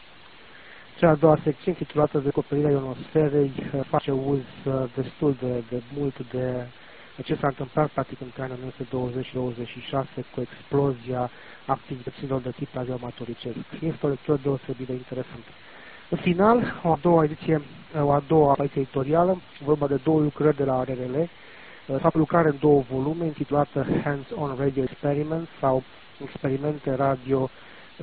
Cea a doua secție, intitulată Descoperirea ionosferei, face uz destul de, de mult de ce s-a întâmplat practic între anii o mie nouă sute douăzeci și douăzeci și șase cu explozia activităților de tip radioamatoricesc. Este o lectură deosebit de interesantă. În final, o a doua ediție, o a doua apariție editorială, vorba de două lucrări de la R R L, s-a lucrat în două volume, intitulată Hands-on Radio Experiments, sau Experimente Radio uh,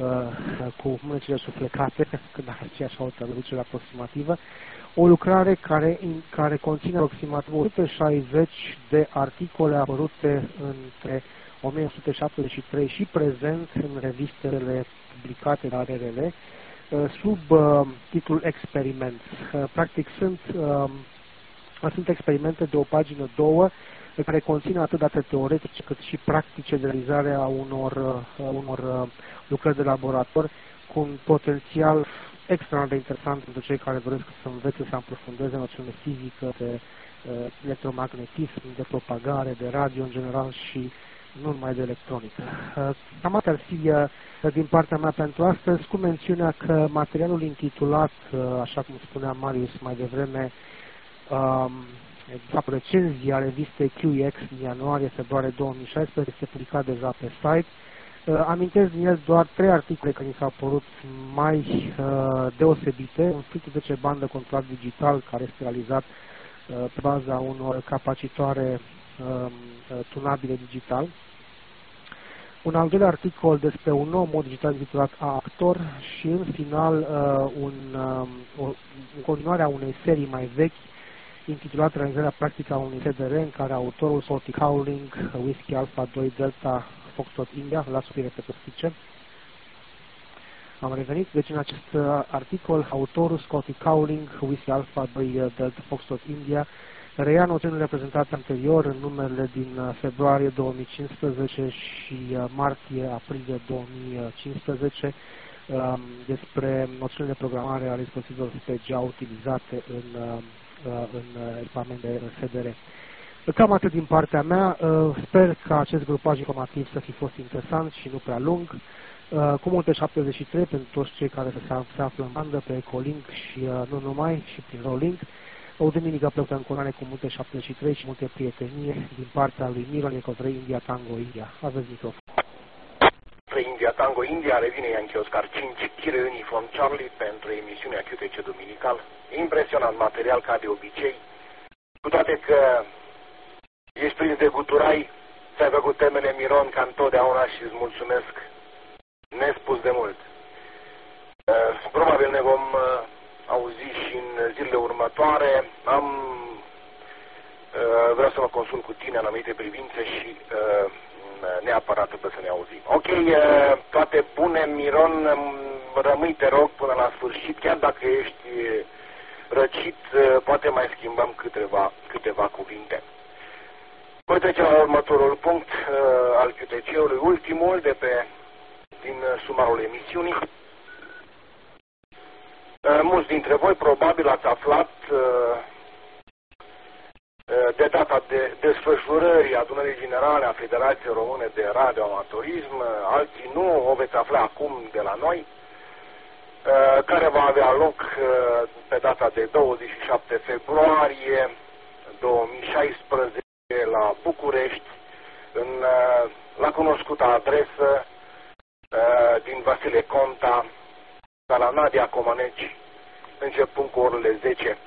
cu mânecile suflecate, când ar fi așa o traducere aproximativă, o lucrare care, in, care conține aproximativ o sută șaizeci de articole apărute între o mie nouă sute șaptezeci și trei și prezent în revistele publicate la R R L, sub uh, titlul Experiment. Uh, practic sunt, uh, sunt experimente de o pagină, două, care conțin atât date teoretice cât și practice de realizare a unor, uh, unor uh, lucrări de laborator, cu un potențial extraordinar de interesant pentru cei care doresc să învețe, să aprofundeze noțiunile fizică, de uh, electromagnetism, de propagare, de radio în general și nu numai de electronică. Cam atât ar fi din partea mea pentru astăzi, cu mențiunea că materialul intitulat, așa cum spunea Marius mai devreme, fapt recenzia revistei Q E X din ianuarie-februarie două mii șaisprezece, este publicat deja pe site. Amintesc din el doar trei articole care mi s-au părut mai deosebite. Un filtru de zece bandă controlat digital, care este realizat pe baza unor capacitoare tunabile digital. Un al doilea articol despre un nou mod digital intitulat Actor și în final uh, un, uh, o continuare a unei serii mai vechi intitulată Realizarea practică a unui S D R, în care autorul Salty Cowling, Whiskey Alpha doi Delta Foxtrot India, la Sofie Petrosice. Am revenit, deci în acest uh, articol, autorul Scotty Cowling, Whiskey Alpha doi Delta Foxtrot India, reia noțiunile prezentate anterior în numerele din uh, februarie două mii cincisprezece și uh, martie-aprilie două mii cincisprezece uh, despre noțiunile de programare ale dispozitivelor F P G A utilizate în, uh, în echipament de F D R. Cam atât din partea mea, uh, sper că acest grupaj informativ să fi fost interesant și nu prea lung. Uh, cu multe șaptezeci și trei pentru toți cei care se, se află în bandă pe Ecolink și uh, nu numai, și prin Rolink. O duminică plăcută în coroane cu multe șaptezeci și trei și multe prietenie din partea lui Miron Eco trei India Tango India. Aveți microfon. trei India Tango India, revine Yankee Oscar cinci Kilo Uniform Charlie pentru emisiunea Q T C Duminical. Impresionant material ca de obicei, cu toate că ești prins de guturai, ți-ai făcut temele, Miron, ca întotdeauna, și îți mulțumesc nespus de mult. Uh, probabil ne vom uh, auzi și în zilele următoare. Am uh, vreau să mă consult cu tine în anumite privințe și uh, neapărat trebuie să ne auzim. Ok, uh, toate bune, Miron, rămâi, te rog, până la sfârșit, chiar dacă ești răcit, uh, poate mai schimbăm câteva, câteva cuvinte. Voi trece la următorul punct uh, al Q T C-ului, ultimul de pe din sumarul emisiunii. Mulți dintre voi probabil ați aflat de data de desfășurării adunării generale a Federației Române de Radioamatorism, alții nu, o veți afla acum de la noi, care va avea loc pe data de douăzeci și șapte februarie două mii șaisprezece la București, în, la cunoscută adresă din Vasile Conta, de la Nadia Comăneci, începând cu orele zece.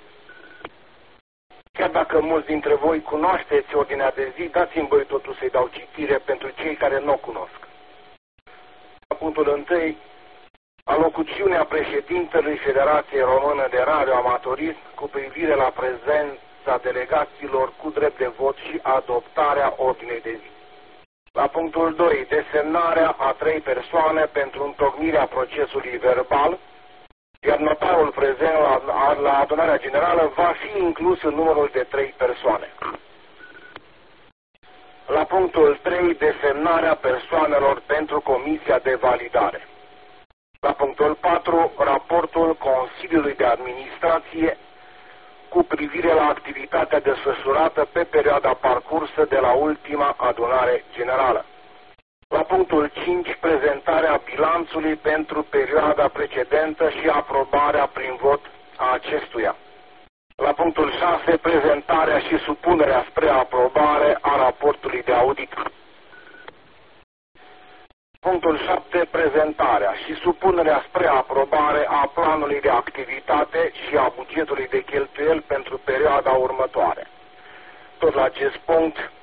Chiar dacă mulți dintre voi cunoașteți ordinea de zi, dați-mi voi totuși să-i dau citire pentru cei care nu o cunosc. La punctul întâi, alocuțiunea președintelui Federației Română de Radioamatorism cu privire la prezența delegaților cu drept de vot și adoptarea ordinei de zi. La punctul doi, desemnarea a trei persoane pentru întocmirea procesului verbal, iar notarul prezent la, la adunarea generală va fi inclus în numărul de trei persoane. La punctul trei, desemnarea persoanelor pentru comisia de validare. La punctul patru, raportul Consiliului de Administrație cu privire la activitatea desfășurată pe perioada parcursă de la ultima adunare generală. La punctul cinci, prezentarea bilanțului pentru perioada precedentă și aprobarea prin vot a acestuia. La punctul șase, prezentarea și supunerea spre aprobare a raportului de audit. Punctul șapte, prezentarea și supunerea spre aprobare a planului de activitate și a bugetului de cheltuieli pentru perioada următoare. Tot la acest punct uh,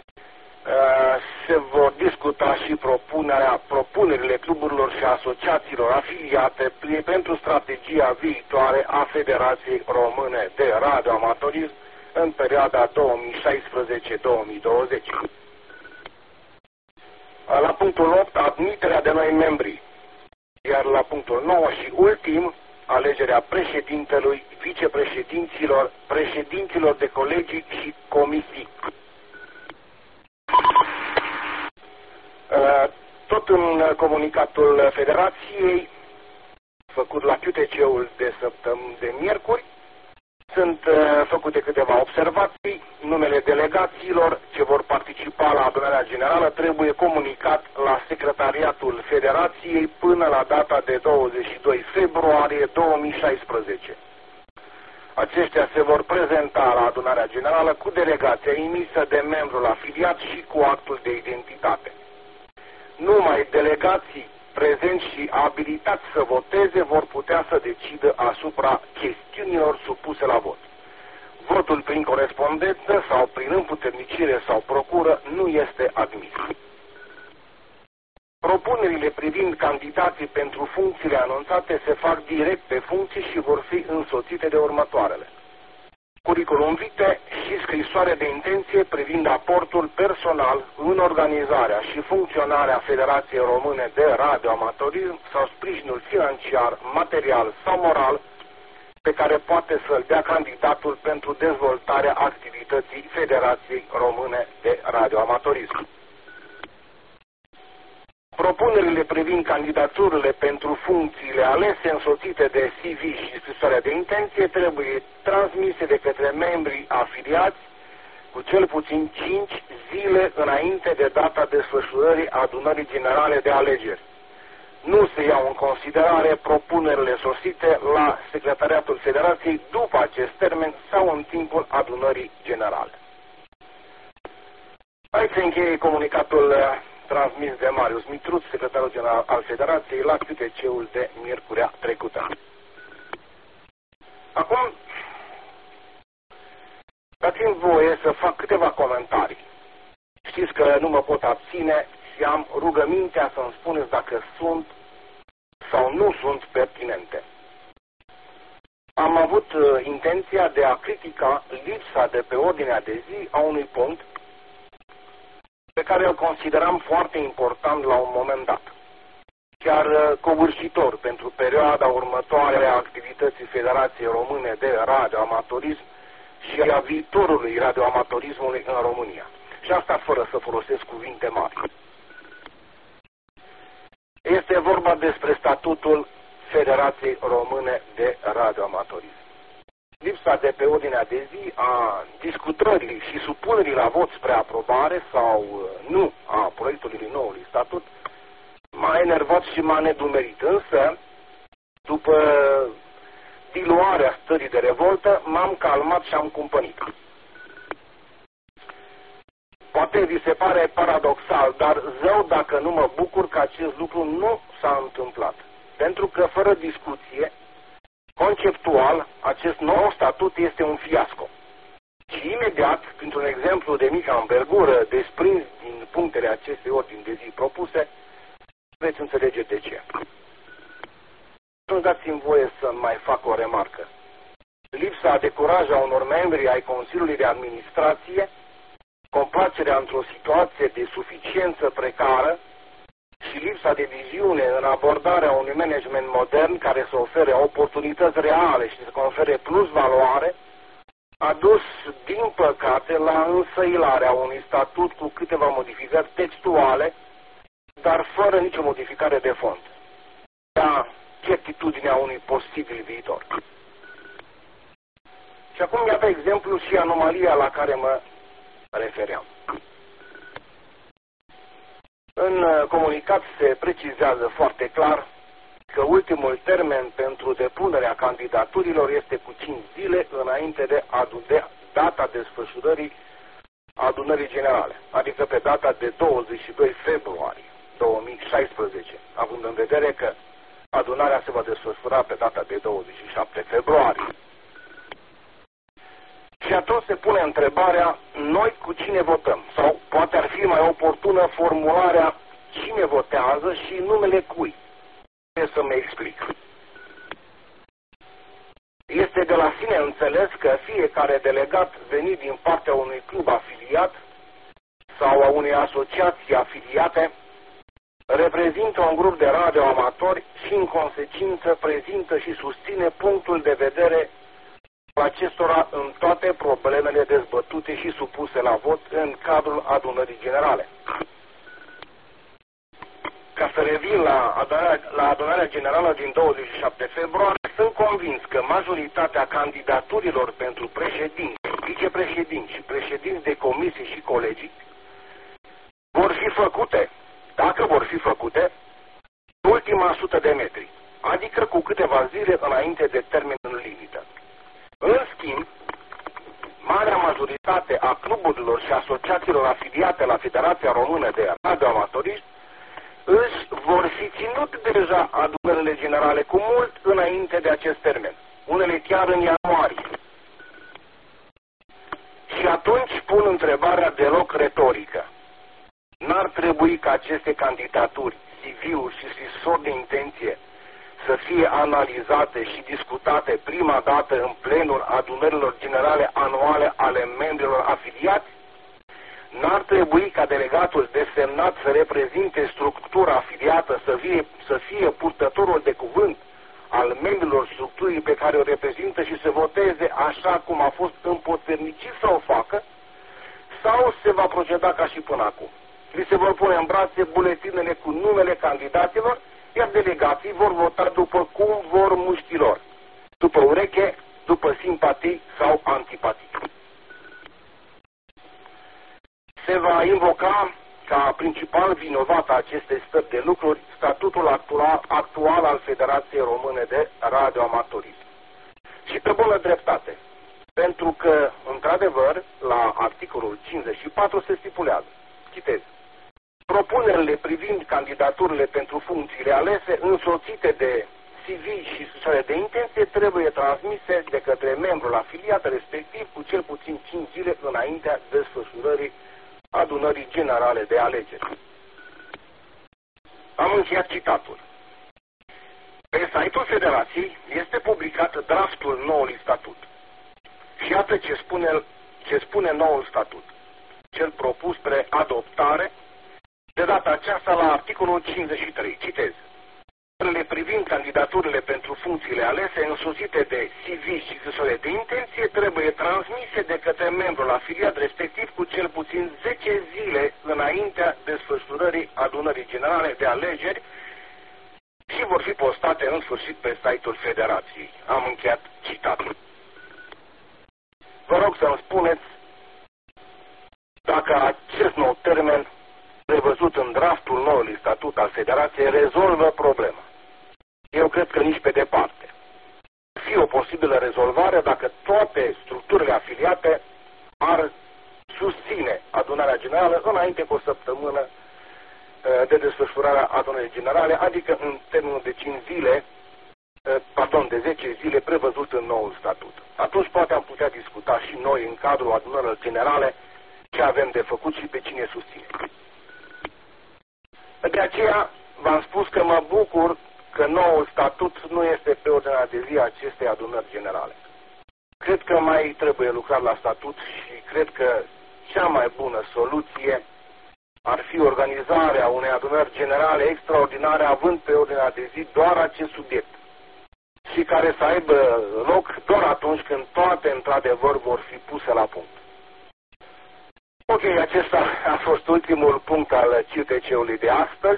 se vor discuta și propunerea, propunerile cluburilor și asociațiilor afiliate pentru strategia viitoare a Federației Române de Radioamatorism în perioada două mii șaisprezece două mii douăzeci. La punctul opt, admiterea de noi membri, iar la punctul nouă și ultim, alegerea președintelui, vicepreședinților, președinților de colegii și comisii. Tot în comunicatul Federației, făcut la Q T C-ul de săptămâni de miercuri, sunt uh, făcute câteva observații. Numele delegațiilor ce vor participa la adunarea generală trebuie comunicat la Secretariatul Federației până la data de douăzeci și doi februarie două mii șaisprezece. Aceștia se vor prezenta la adunarea generală cu delegația emisă de membrul afiliat și cu actul de identitate. Numai delegații prezenți și abilitați să voteze vor putea să decidă asupra chestiunilor supuse la vot. Votul prin corespondență sau prin împuternicire sau procură nu este admis. Propunerile privind candidații pentru funcțiile anunțate se fac direct pe funcții și vor fi însoțite de următoarele. curriculum vitae și scrisoare de intenție privind aportul personal în organizarea și funcționarea Federației Române de Radioamatorism sau sprijinul financiar, material sau moral pe care poate să-l dea candidatul pentru dezvoltarea activității Federației Române de Radioamatorism. Propunerile privind candidaturile pentru funcțiile alese însoțite de C V și scrisoarea de intenție trebuie transmise de către membrii afiliați cu cel puțin cinci zile înainte de data desfășurării adunării generale de alegeri. Nu se iau în considerare propunerile sosite la Secretariatul Federației după acest termen sau în timpul adunării generale. Aici se încheie comunicatul transmis de Marius Mitruț, secretarul general al Federației, la Q T C-ul de miercurea trecută. Acum, dați-mi voie să fac câteva comentarii. Știți că nu mă pot abține și am rugămintea să-mi spuneți dacă sunt sau nu sunt pertinente. Am avut uh, intenția de a critica lipsa de pe ordinea de zi a unui punct pe care îl consideram foarte important la un moment dat, chiar uh, covârșitor pentru perioada următoare a activității Federației Române de Radioamatorism și a viitorului radioamatorismului în România. Și asta fără să folosesc cuvinte mari. Este vorba despre statutul Federației Române de Radioamatorism. Lipsa de pe ordinea de zi a discutării și supunerii la vot spre aprobare sau nu a proiectului noului statut m-a enervat și m-a nedumerit. Însă, după diluarea stării de revoltă, m-am calmat și am cumpănit. Poate vi se pare paradoxal, dar zău dacă nu mă bucur că acest lucru nu s-a întâmplat. Pentru că, fără discuție, conceptual, acest nou statut este un fiasco. Și imediat, printr-un exemplu de mică învergură, desprins din punctele acestei ordini de zi propuse, veți înțelege de ce. Nu dați-mi voie să mai fac o remarcă. Lipsa de curaj a unor membri ai Consiliului de Administrație, complacerea într-o situație de suficiență precară și lipsa de viziune în abordarea unui management modern care să ofere oportunități reale și să confere plus valoare, a dus, din păcate, la însăilarea unui statut cu câteva modificări textuale, dar fără nicio modificare de fond. Da, certitudinea unui posibil viitor. Și acum iată exemplu și anomalia la care mă refeream. În comunicat se precizează foarte clar că ultimul termen pentru depunerea candidaturilor este cu cinci zile înainte de, de data desfășurării adunării generale, adică pe data de douăzeci și doi februarie două mii șaisprezece, având în vedere că adunarea se va desfășura pe data de douăzeci și șapte februarie. Și atunci se pune întrebarea, noi cu cine votăm? Sau poate ar fi mai oportună formularea cine votează și numele cui? Trebuie să mă explic. Este de la sine înțeles că fiecare delegat venit din partea unui club afiliat sau a unei asociații afiliate reprezintă un grup de radioamatori și în consecință prezintă și susține punctul de vedere acestora în toate problemele dezbătute și supuse la vot în cadrul adunării generale. Ca să revin la adunarea, la adunarea generală din douăzeci și șapte februarie, sunt convins că majoritatea candidaturilor pentru președinți, vicepreședinți și președinți de comisii și colegii vor fi făcute, dacă vor fi făcute, ultima sută de metri, adică cu câteva zile înainte de termenul limită. În schimb, marea majoritate a cluburilor și asociațiilor afiliate la Federația Română de Radioamatorism își vor fi ținut deja adunările generale cu mult înainte de acest termen, unele chiar în ianuarie. Și atunci pun întrebarea deloc retorică. N-ar trebui ca aceste candidaturi, C V-uri și scrisori de intenție să fie analizate și discutate prima dată în plenul adunărilor generale anuale ale membrilor afiliați? N-ar trebui ca delegatul desemnat să reprezinte structura afiliată, să fie, să fie purtătorul de cuvânt al membrilor structurii pe care o reprezintă și să voteze așa cum a fost împotrivnicit să o facă? Sau se va proceda ca și până acum? Li se vor pune în brațe buletinele cu numele candidaților, iar delegații vor vota după cum vor mușchilor, după ureche, după simpatii sau antipatii. Se va invoca ca principal vinovat a acestei stări de lucruri statutul actual, actual al Federației Române de Radioamatorism. Și pe bună dreptate, pentru că, într-adevăr, la articolul cincizeci și patru se stipulează, citez, propunerile privind candidaturile pentru funcțiile alese însoțite de C V și scrisoare de intenție trebuie transmise de către membrul afiliat respectiv cu cel puțin cinci zile înaintea desfășurării adunării generale de alegeri. Am încheiat citatul. Pe site-ul Federației este publicat draftul noului statut. Și iată ce spune, ce spune noul statut, cel propus spre adoptare, de data aceasta la articolul cincizeci și trei. Citez. Propunerile privind candidaturile pentru funcțiile alese însoțite de C V și scrisoare de intenție trebuie transmise de către membrul afiliat respectiv cu cel puțin zece zile înaintea desfășurării adunării generale de alegeri și vor fi postate în sfârșit pe site-ul Federației. Am încheiat citatul. Vă rog să-mi spuneți dacă acest nou termen prevăzut în draftul noului statut al Federației rezolvă problema. Eu cred că nici pe departe. Fi o posibilă rezolvare dacă toate structurile afiliate ar susține adunarea generală înainte cu o săptămână de desfășurarea adunării generale, adică în termenul de cinci zile, pardon, de zece zile prevăzut în noul statut. Atunci poate am putea discuta și noi în cadrul adunărilor generale ce avem de făcut și pe cine susține. De aceea v-am spus că mă bucur că noul statut nu este pe ordinea de zi a acestei adunări generale. Cred că mai trebuie lucrat la statut și cred că cea mai bună soluție ar fi organizarea unei adunări generale extraordinare având pe ordinea de zi doar acest subiect și care să aibă loc doar atunci când toate într-adevăr vor fi puse la punct. Ok, acesta a fost ultimul punct al C T C-ului de astăzi.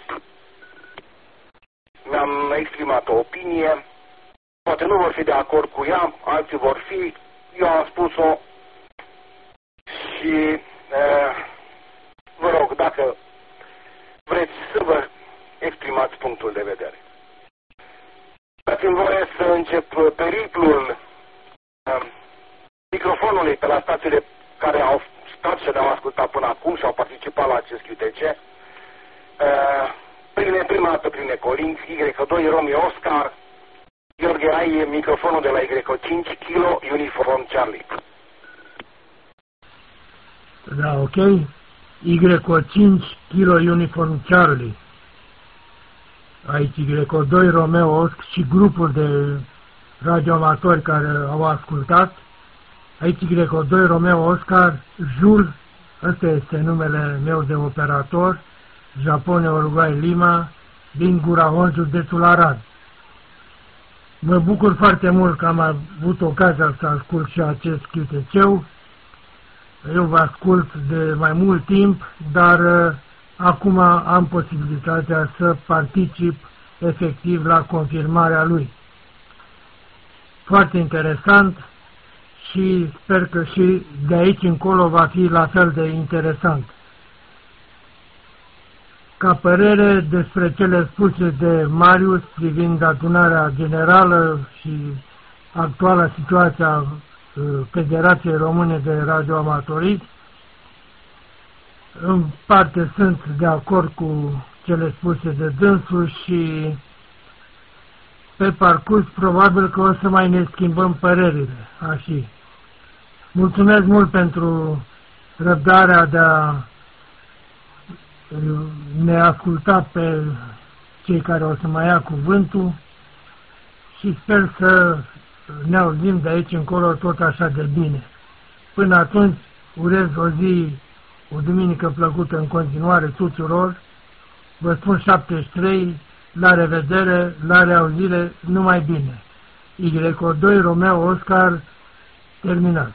Mi-am exprimat o opinie, poate nu vor fi de acord cu ea, alții vor fi, eu am spus-o și e, vă rog, dacă vreți să vă exprimați punctul de vedere. Dați-mi voie să încep periplul e, microfonului pe la stațiile care au stat și ne-au ascultat până acum și au participat la acest Q T C. E, Prime, prima dată prin Ecolink, Y doi Romeo Oscar, Gheorghe, ai microfonul de la Y cinci Kilo Uniform Charlie. Da, ok. Y cinci Kilo Uniform Charlie. Aici Y doi Romeo Oscar și grupul de radioamatori care au ascultat. Aici Y doi Romeo Oscar, Jules, ăsta este numele meu de operator, Japonia, Uruguay, Lima, din Gurahon, județul Arad. Mă bucur foarte mult că am avut ocazia să ascult și acest Q T C-ul. Eu vă ascult de mai mult timp, dar uh, acum am posibilitatea să particip efectiv la confirmarea lui. Foarte interesant și sper că și de aici încolo va fi la fel de interesant. Ca părere despre cele spuse de Marius privind adunarea generală și actuala situație a Federației Române de Radioamatorism, în parte sunt de acord cu cele spuse de dânsul și pe parcurs probabil că o să mai ne schimbăm părerile. Așa. Mulțumesc mult pentru răbdarea de a ne asculta pe cei care o să mai ia cuvântul și sper să ne auzim de aici încolo tot așa de bine. Până atunci, urez o zi, o duminică plăcută în continuare tuturor. Vă spun șaptezeci și trei, la revedere, la reauzire, numai bine. Y O doi Romeo Oscar, terminat.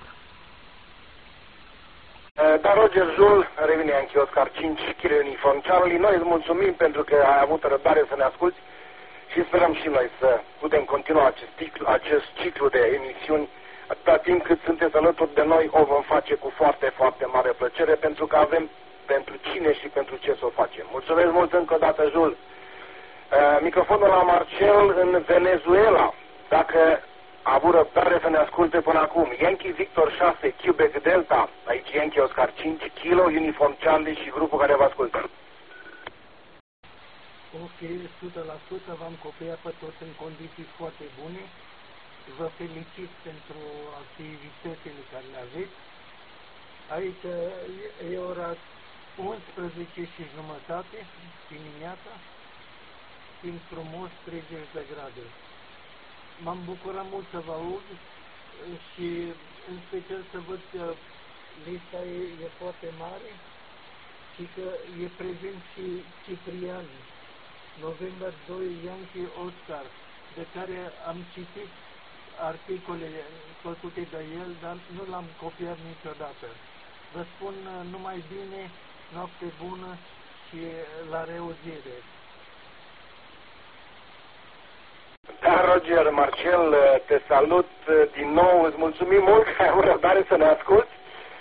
Da, Roger Jul, revine Yankee Oscar cinci, Kilo Uniform Charlie. Noi îți mulțumim pentru că ai avut răbdare să ne asculti și sperăm și noi să putem continua acest ciclu, acest ciclu de emisiuni. Atâta timp cât sunteți alături de noi, o vom face cu foarte, foarte mare plăcere, pentru că avem pentru cine și pentru ce să o facem. Mulțumesc mult încă o dată, Jul. Uh, microfonul la Marcel în Venezuela, dacă a avut răbdare să ne asculte până acum. Yankee Victor șase, Quebec Delta, aici Yankee Oscar cinci, Kilo Uniform Charlie și grupul care vă ascultă. Ok, o sută la sută v-am copiat pe toți în condiții foarte bune. Vă felicit pentru activitățile care le aveți. Aici e ora unsprezece și jumătate dimineața, timp frumos, treizeci de grade. M-am bucurat mult să vă aud și în special să văd că lista e, e foarte mare și că e prezent și Ciprian, November doi, Yankee Oscar, de care am citit articolele făcute de el, dar nu l-am copiat niciodată. Vă spun numai bine, noapte bună și la reauzire. Da, Roger, Marcel, te salut din nou, îți mulțumim mult că ai avut răbdare să ne asculti.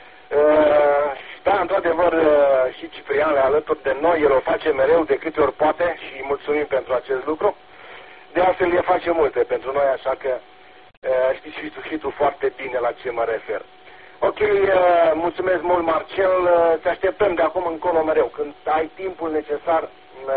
Da, într-adevăr, și Ciprian e alături de noi, el o face mereu de câte ori poate și îi mulțumim pentru acest lucru. De altfel, el face multe pentru noi, așa că știi și tu, și tu foarte bine la ce mă refer. Ok, mulțumesc mult, Marcel, te așteptăm de acum încolo mereu. Când ai timpul necesar,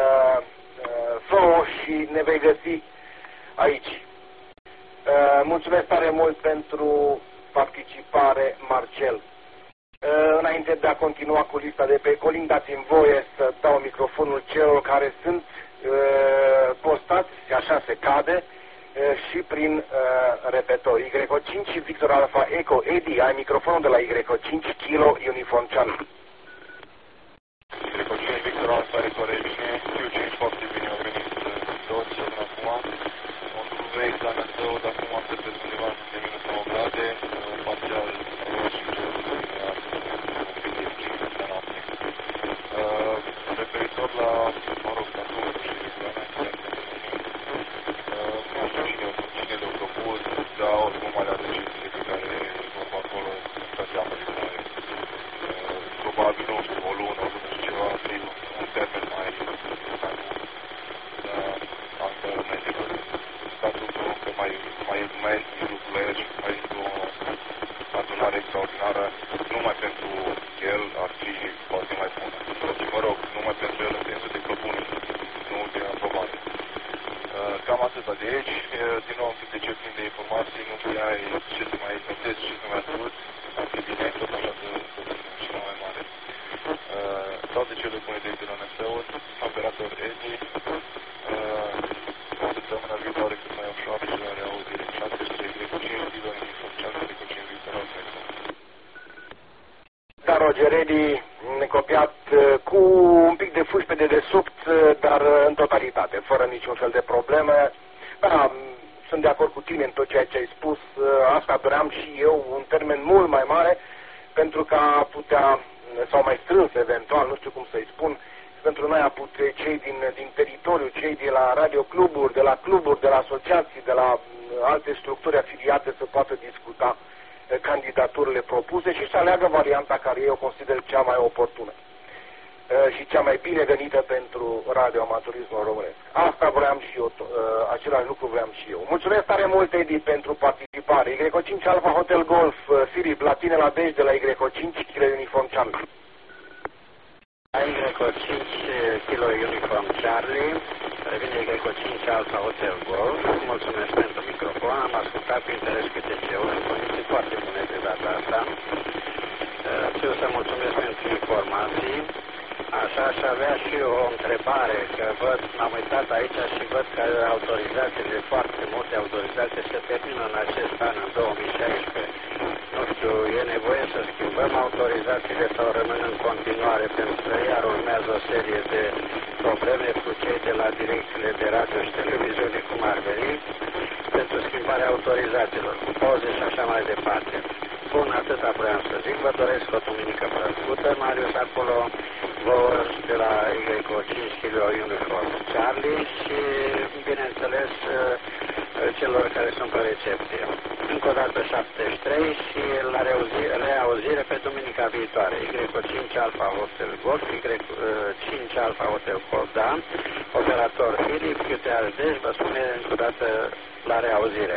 fă-o și ne vei găsi aici. Mulțumesc tare mult pentru participare, Marcel. Înainte de a continua cu lista de pe calling, dați-mi voie să dau microfonul celor care sunt postați, așa se cade, și prin uh, repetor. Y O cinci, Victor Alpha Echo, Eddie, ai microfonul de la Y O cinci, Kilo Uniform Charlie. Y O cinci, Victor Alpha Echo, revine, Q cinci, foarte bine, au venit toți acum, modul vei, zona său, de acum se trece undeva de minus nouă grade, parțial roșii, de noapte. Referitor la, mă rog, la numărul și zona, nu știu cine, cine le-au propus, dar oricum alea deciziile pe care vorba acolo, să seamă de noi. Probabil, nu știu, o lună, o lună și ceva, fi un termen mai mai bun. Asta mai sigur, statul că mai mai mai este lucrurile aici, mai este o adunare extraordinară, numai pentru el ar fi poate mai bună. Și mă rog, numai pentru el în sensul de propunere, nu de aprobare. Cam atâta de aici, din nou câte ce plin de informații, nu prea ai ce să mai notezi, ce să mai ascult, ar fi bine, tot așa să fim și mai mare. Toate cele bune de din N S U-uri, operator Edi, o săptămână viitoare cât mai ușoară și la reauzire, șaptezeci și trei cu cinci zile, șaptezeci cu cinci viitoare. Da, Roger, Edi, copiat cu un pic de fuși pe dedesubt, dar în totalitate, fără niciun fel de probleme. Da, sunt de acord cu tine în tot ceea ce ai spus. Asta doream și eu, un termen mult mai mare, pentru că a putea, sau mai strâns eventual, nu știu cum să-i spun, pentru noi a putea cei din, din teritoriu, cei de la radiocluburi, de la cluburi, de la asociații, de la alte structuri afiliate să poată discuta candidaturile propuse și să aleagă varianta care eu consider cea mai oportună și cea mai bine venită pentru radioamaturismul românesc. Asta vreau și eu, același lucru vreau și eu. Mulțumesc tare mult, Edi, pentru participare. Y O cinci Alpha Hotel Golf, Filip, la tine la Dej de la Y O cinci, Kilo Uniform Charlie. Y O cinci, Kilo Uniform Charlie, revine Y O cinci Alpha Hotel Golf. Mulțumesc pentru microfon, am ascultat cu interes câte ce ori, în condiții foarte bune de data asta. Țin să mulțumesc pentru informații. Așa, și avea și eu o întrebare, că văd, m-am uitat aici și văd că autorizațiile, foarte multe autorizații se termină în acest an, în două mii șaisprezece. Nu știu, e nevoie să schimbăm autorizațiile sau rămân în continuare, pentru că iar urmează o serie de probleme cu cei de la direcțiile de radio și televiziune, cum ar veni, pentru schimbarea autorizațiilor, cu pauze și așa mai departe. Bun, atâta vreau să zic, vă doresc o duminică plăcută, Marius acolo, vouă de la Y cinci Kilo Uniform Charlie și, bineînțeles, celor care sunt pe recepție. Încă o dată șaptezeci și trei și la reauzire pe duminica viitoare. Y cinci Alpha Hotel Golf, Y cinci Alpha Hotel Coldan, operator Filip, Q T R D, vă spune încă o dată la reauzire.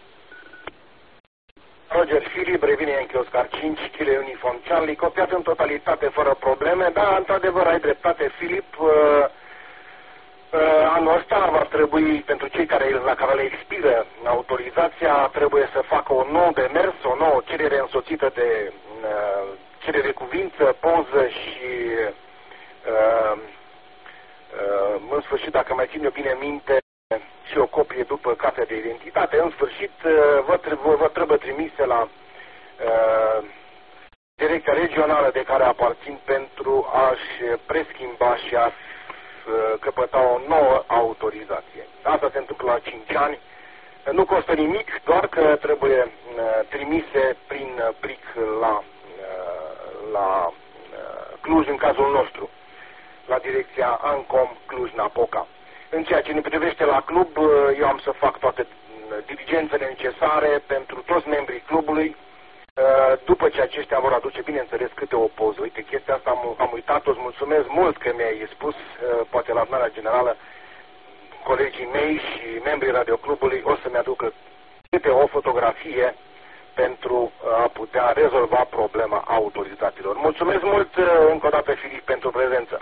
Roger Filip, revine în Oscar cinci, Kilo Uniform Charlie, copiat în totalitate fără probleme, dar într-adevăr ai dreptate, Filip. Uh, uh, anul ăsta va trebui, pentru cei care, la care le expiră autorizația, trebuie să facă o nouă demers, o nouă cerere însoțită de uh, cerere cuvință, poză și uh, uh, în sfârșit, dacă mai țin eu bine minte, și o copie după cartea de identitate. În sfârșit, vă trebuie, vă trebuie trimise la uh, direcția regională de care aparțin pentru a-și preschimba și a uh, căpăta o nouă autorizație. Asta se întâmplă la cinci ani. Nu costă nimic, doar că trebuie uh, trimise prin plic la, uh, la uh, Cluj, în cazul nostru, la direcția ANCOM Cluj-Napoca. În ceea ce ne privește la club, eu am să fac toate diligențele necesare pentru toți membrii clubului, după ce aceștia vor aduce, bineînțeles, câte o poză. Uite, chestia asta am, am uitat-o, îți mulțumesc mult că mi-ai spus, poate la adunarea generală, colegii mei și membrii radioclubului o să-mi aducă câte o fotografie pentru a putea rezolva problema autorizațiilor. Mulțumesc mult încă o dată, Filip, pentru prezență.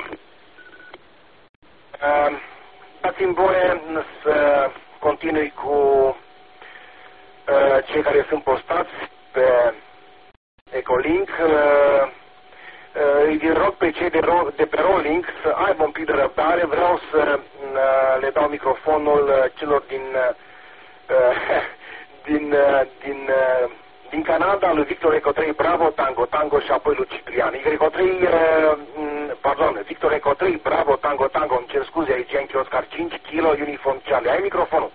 Dați-mi voie să continui cu uh, cei care sunt postați pe Ecolink. Uh, uh, îi rog pe cei de, de pe Rolling să aibă un pic de răbdare. Vreau să uh, le dau microfonul uh, celor din, uh, din, uh, din, uh, din Canada, lui Victor Eco trei Bravo Tango Tango și apoi lui Ciprian. Y Eco trei, uh, pardon, Victor Eco trei Bravo Tango Tango, îmi cer scuze, aici Yankee Oscar cinci Kilo Uniform Charlie. Ai microfonul.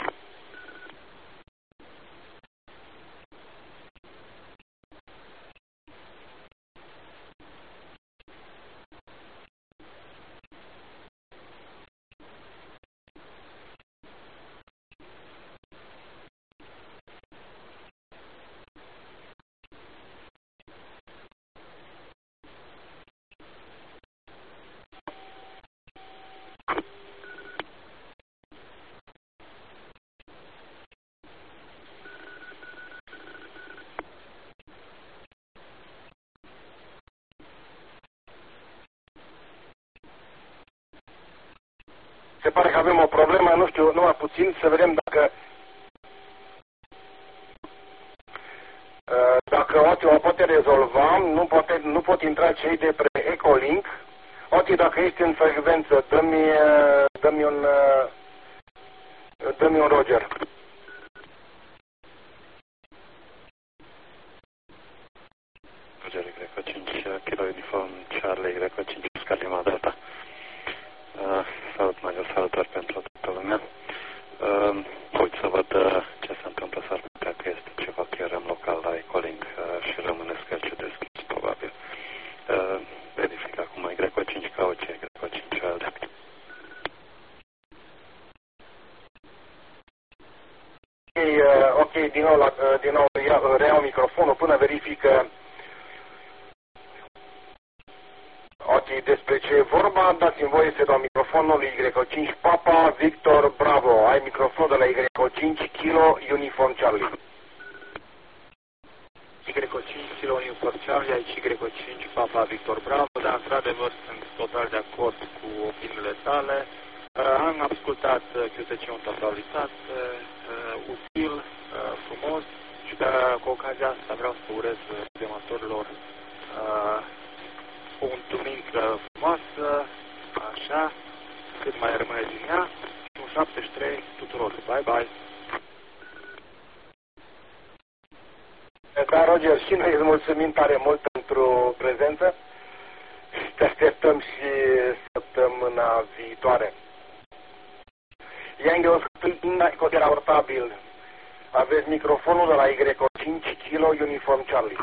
Se pare că avem o problemă, nu știu, numai puțin, să vedem dacă dacă Oti o poate rezolva. Nu, poate, nu pot intra cei de pe Ecolink. Oti, dacă ești în frecvență, dă-mi dă-mi un dă-mi un Roger. Roger, Y cinci Kilo Uniform Charlie, Y cinci Scalima Delta. Uh, salut, Marius, salutări pentru toată lumea. Uh, uite să văd uh, ce se întâmplă, s-ar putea că este ceva clearăm local la Ecolink uh, și rămâne scălce deschis, probabil. Uh, verific acum Y cinci K O C, Y cinci L D. Ok, uh, ok, din nou, la, uh, din nou ia, reiau microfonul până verifică Ok, despre ce e vorba, dați-mi voie să dau microfonul lui Y cinci Papa Victor Bravo. Ai microfonul de la Y cinci Kilo Uniform Charlie. Y cinci Kilo Uniform Charlie, aici Y cinci Papa Victor Bravo, dar într-adevăr sunt total de acord cu opiniile tale. Uh, am ascultat Q T C în totalitate, uh, util, uh, frumos și uh, cu ocazia asta vreau să urez programatorilor uh, o duminică frumoasă, așa, cât mai rămâne din ea, și un șaptezeci și trei tuturor. Bye, bye! Da, Roger, și noi îți mulțumim tare mult pentru prezență și te așteptăm și săptămâna viitoare. Iangel Scotera Ortabil, aveți microfonul de la Y cinci kilo Uniform Charlie.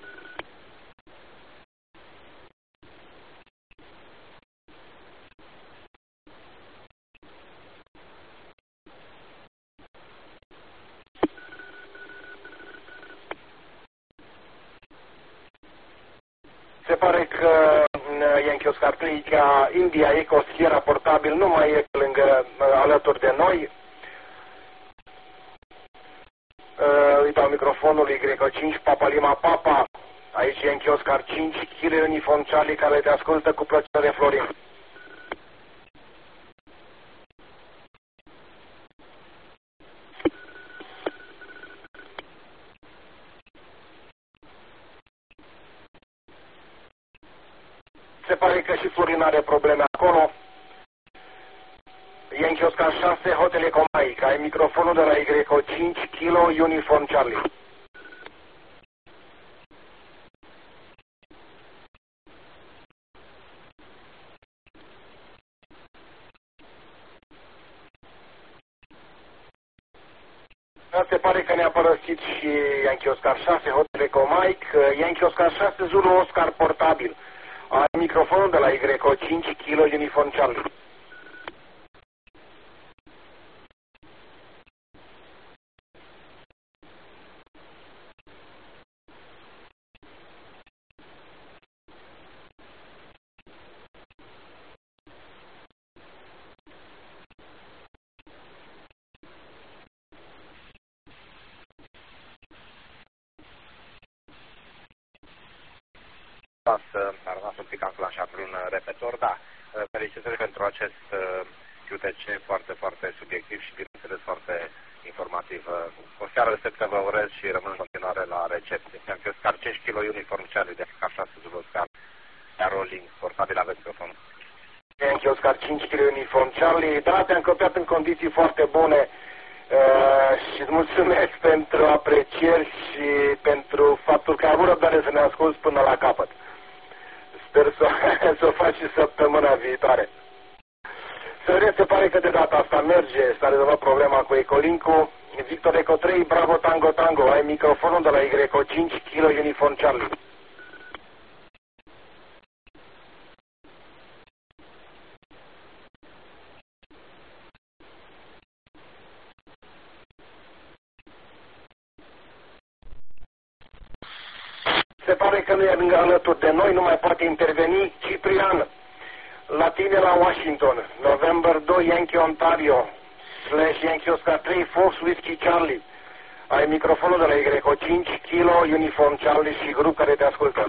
Se pare că Yankee Oscar trei, India Eco Sierra portabil nu mai e lângă, alături de noi. Uh, îi dau microfonul Y cinci Papa Lima Papa. Aici Yankee Oscar cinci kilo Uniform Charlie, care te ascultă cu plăcere, Florin. Se pare că și Florin are probleme acolo. Yankee Oscar șase, Hotel Ecomaic. Ai microfonul de la Y cinci kilo Uniform Charlie. Se pare că ne-a părăsit și Yankee Oscar șase, Hotel Ecomaic. Yankee Oscar șase, Zulu Oscar portabil. Ai microfonul de la Y cinci kilo Uniform Charlie. A rămas un pic înclanșat un repetor, da. Felicitări pentru acest Q T C foarte, foarte subiectiv și, bineînțeles, foarte informativ. O seară de să vă urez și rămân în continuare la recepție. Yankee Oscar cinci kilo Uniform Charlie, de ca șase Zulu Oscar, Rolling, portabil, aveți microfonul. Yankee Oscar cinci kilo Uniform Charlie, da, te-am copiat în condiții foarte bune uh, și îți mulțumesc pentru aprecieri și pentru faptul că ai avut răbdare să ne asculți până la capăt. Sper să, să o faci și săptămâna viitoare. Să se pare că de data asta merge, s-a rezolvat problema cu Ecolink-ul. Victor Eco trei, Bravo Tango Tango, ai microfonul de la Y cinci kilo Uniform Charlie. Se pare că nu e lângă alături de noi, nu mai poate interveni. Ciprian, la tine la Washington, November doi, Yankee Ontario, slash Yankee Oscar trei, Fox Whiskey Charlie. Ai microfonul de la Y cinci kilo Uniform Charlie și grup care te ascultă.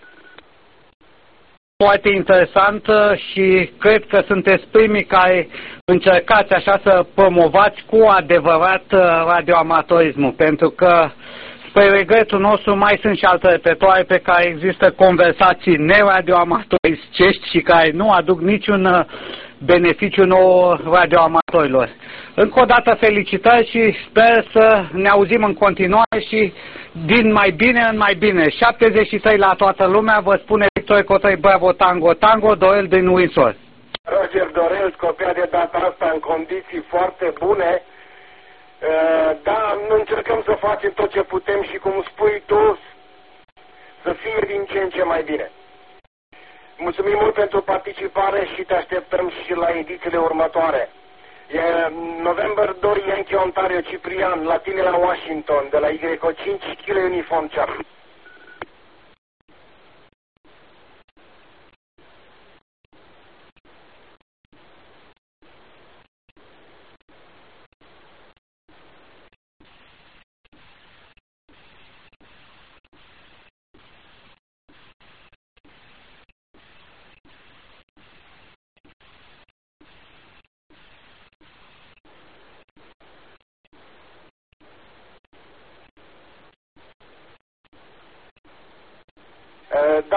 Foarte interesant și cred că sunteți primii care încercați așa să promovați cu adevărat radioamatorismul, pentru că spre regretul nostru mai sunt și alte repertoare pe care există conversații neradioamatoristești și care nu aduc niciun beneficiu nou radioamatorilor. Încă o dată felicitări și sper să ne auzim în continuare și din mai bine în mai bine. șaptezeci și trei la toată lumea, vă spune Victor Eco trei, Bravo Tango Tango, Dorel din Windsor. Roger Dorel, scopia de data asta în condiții foarte bune. Da, încercăm să facem tot ce putem și, cum spui tu, să fie din ce în ce mai bine. Mulțumim mult pentru participare și te așteptăm și la edițiile următoare. E November doi, Yankee Ontario, Ciprian, la tine la Washington, de la Y cinci kilo Uniform Charlie.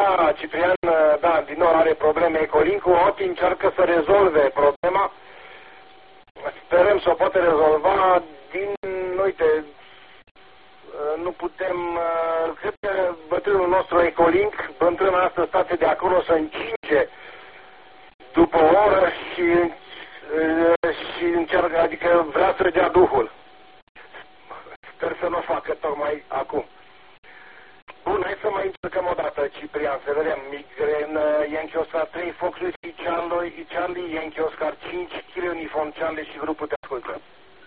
Da, Ciprian, da, din nou are probleme Ecolink-ul, Oti încearcă să rezolve problema. Sperăm să o poată rezolva din, uite, nu putem, cred că bătrânul nostru Ecolink, bătrâna asta stație de acolo să încinge după o oră și, și încearcă, adică vrea să dea duhul. Sper să nu o facă tocmai acum. Bun, hai să mai încercăm o dată, Ciprian, să vedem. Migren, Yankee Oscar trei, Fox Whiskey Charlie, Charlie, Yankee Oscar cinci, Kilo Uniform Charlie și grupul te ascultă.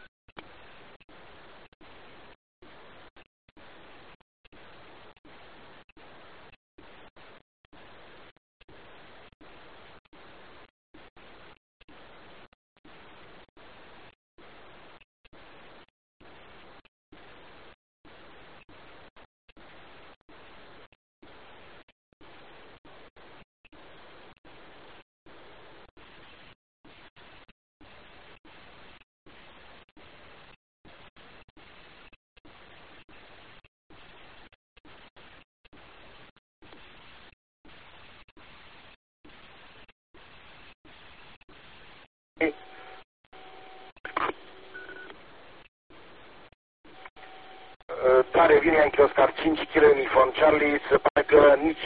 Tare vine Yankee Oscar cinci, Kilo Uniform Charlie, se pare că nici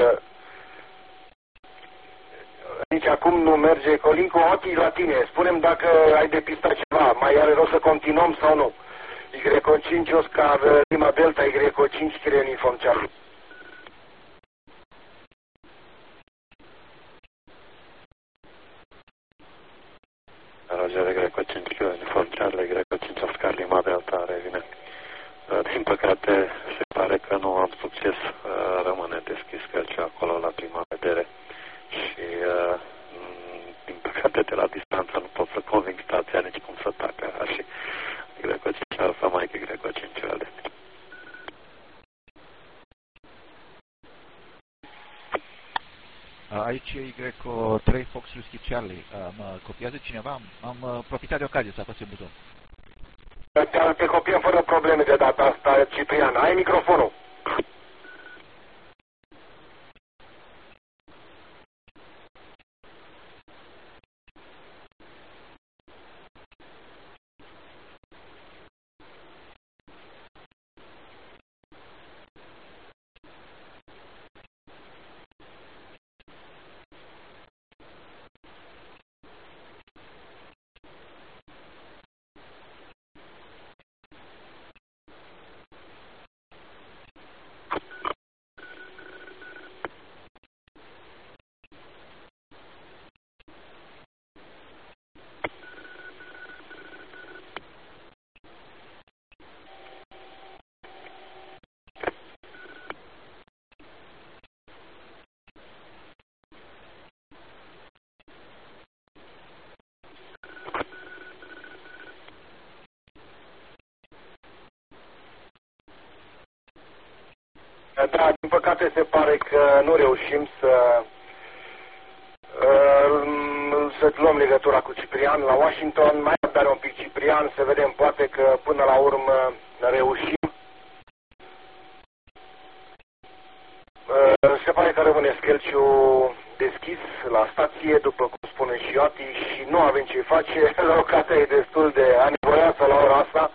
nici acum nu merge Ecolink-ul. Oti, la tine, spune-mi dacă ai depistat ceva, mai are rost să continuăm sau nu. Y cinci Oscar Lima Delta, Y cinci, Kilo Uniform Charlie. Roger, Y cinci, Kilo Uniform Charlie, Y cinci Oscar Lima Delta, revine. Din păcate, se pare că nu am succes, rămâne deschis călcea acolo la prima vedere și, din păcate, de la distanță nu pot să conving stația nici cum să tacă și Y cinci Alfa Mike, Y cinci L D. Aici e Y trei Fox Whiskey Charlie. Mă copiază cineva? Am, am profitat de ocazie să apăs pe buton. Te, te copiem fără probleme de data asta, Ciprian. Ai microfonul. Da, din păcate se pare că nu reușim să să luăm legătura cu Ciprian la Washington. Mai răbdare un pic, Ciprian, să vedem, poate că până la urmă reușim. Se pare că rămâne schelciul deschis la stație, după cum spune și Oti, și nu avem ce face. Locata e destul de anevoioasă la ora asta.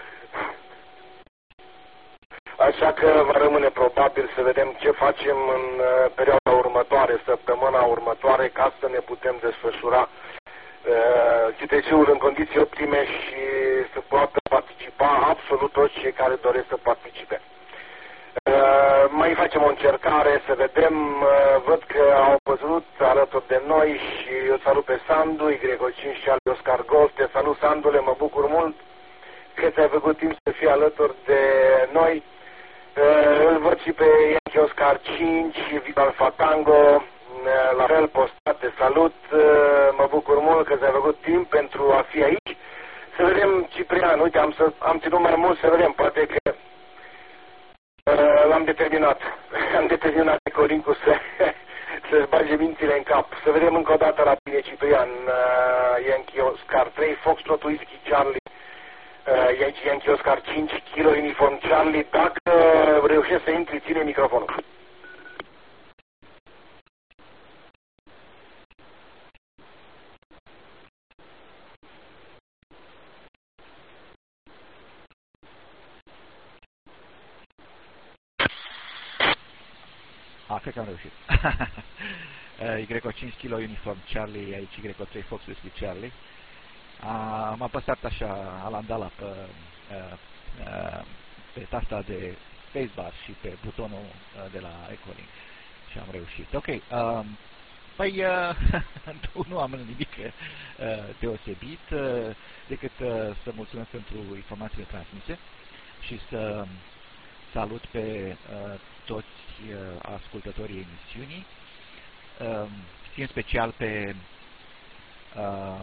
Așa că va rămâne probabil să vedem ce facem în perioada următoare, săptămâna următoare, ca să ne putem desfășura Q T C-ul în condiții optime și să poată participa absolut toți cei care doresc să participe. Mai facem o încercare să vedem, văd că au văzut alături de noi și eu salut pe Sandu, Y cinci Charlie Oscar Golf. Te salut, Sandule, mă bucur mult că ți-ai făcut timp să fii alături de noi. Îl văd și pe Yankee Oscar cinci, Viva Alfa Tango, la fel postat, te salut, mă bucur mult că ți-ai făcut timp pentru a fi aici. Să vedem, Ciprian, uite, am, să, am ținut mai mult, să vedem, poate că l-am determinat, am determinat pe Corincu să, să-și bage mințile în cap. Să vedem încă o dată la tine, Ciprian, Yankee Oscar trei, Foxtrot Whiskey Charlie, Yankee Oscar cinci, Kilo Uniform Charlie. Dacă reușești să intri, ține microfonul. A, cred că am reușit. Y O cinci Kilo Uniform Charlie, aici Y O trei Fox Whiskey Charlie. Am apăsat așa alandala pe, pe tasta de spacebar și pe butonul de la Ecolink și am reușit. Ok, um, păi uh, nu am nimic uh, deosebit uh, decât uh, să mulțumesc pentru informațiile transmise și să salut pe uh, toți uh, ascultătorii emisiunii, uh, și în special pe uh,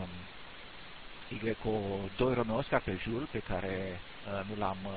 Y O doi Romeo Oscar, pe Jules, pe care uh, nu l-am uh,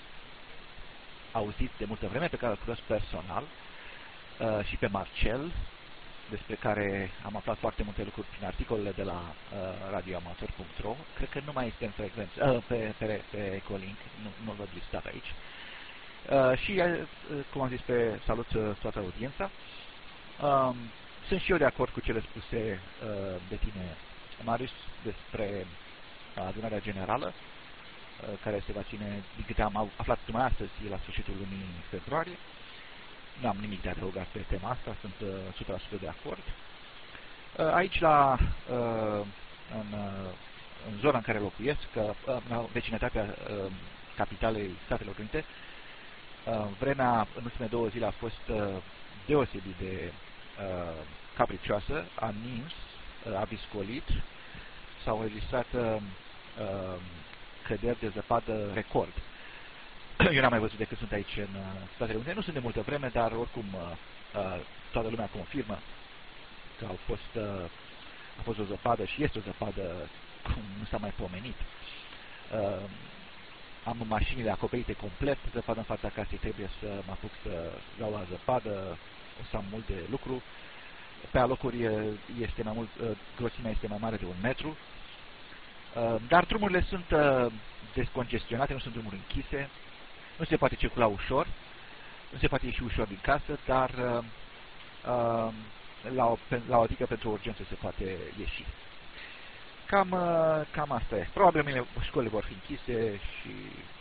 auzit de multă vreme, pe care îl cunosc personal, uh, și pe Marcel, despre care am aflat foarte multe lucruri prin articolele de la uh, radioamator punct ro. Cred că nu mai este în frecvență, uh, pe, pe, pe Ecolink, nu, nu l-văd listat aici. Uh, și, uh, cum am zis, pe salut uh, toată audiența. Uh, sunt și eu de acord cu cele spuse uh, de tine, Marius, despre adunarea generală, uh, care se va ține, din câte am aflat numai astăzi, la sfârșitul lunii februarie. Nu am nimic de adăugat pe tema asta, sunt uh, o sută la sută de acord. Uh, aici, la, uh, în, uh, în zona în care locuiesc, uh, în vecinătatea uh, capitalei Statelor Unite, uh, vremea în ultimele două zile a fost uh, deosebit de uh, capricioasă, a nins, uh, a viscolit, s-au înregistrat uh, uh, căderi de zăpadă record. Eu n-am mai văzut decât sunt aici în uh, Statele Unite. Nu sunt de multă vreme, dar oricum uh, uh, toată lumea confirmă că au fost, uh, a fost o zăpadă și este o zăpadă cum nu s-a mai pomenit. Uh, am mașinile acoperite complet, zăpadă în fața casei, trebuie să mă apuc să dau la zăpadă, o să am mult de lucru. Pe alocuri este mai mult, uh, grosimea este mai mare de un metru, uh, dar drumurile sunt uh, descongestionate, nu sunt drumuri închise. Nu se poate circula ușor, nu se poate ieși ușor din casă, dar uh, uh, la, o, la o adică pentru urgență se poate ieși. Cam, uh, cam asta e. Probabil mâine școlile vor fi închise și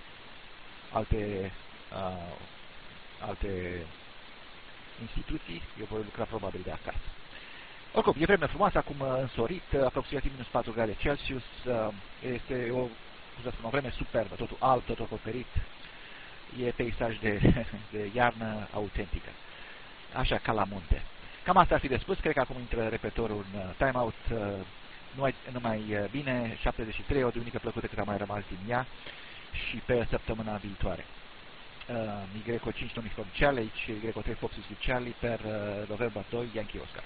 alte, uh, alte instituții. Eu voi lucra probabil de acasă. Oricum, e vreme frumoasă, acum însorit, aproximativ minus patru grade Celsius. Uh, este o, cum să spun, o vreme superbă, totul alb, totul acoperit. E peisaj de, de iarnă autentică. Așa, ca la munte. Cam asta ar fi de spus. Cred că acum intră repetorul în timeout. Numai, numai bine, șaptezeci și trei, o duminică plăcută cât a mai rămas din ea și pe săptămâna viitoare. Uh, Y O cinci Uniform Charlie, aici Y O trei Fox Whiskey Charlie, per uh, November doi, Yankee Oscar.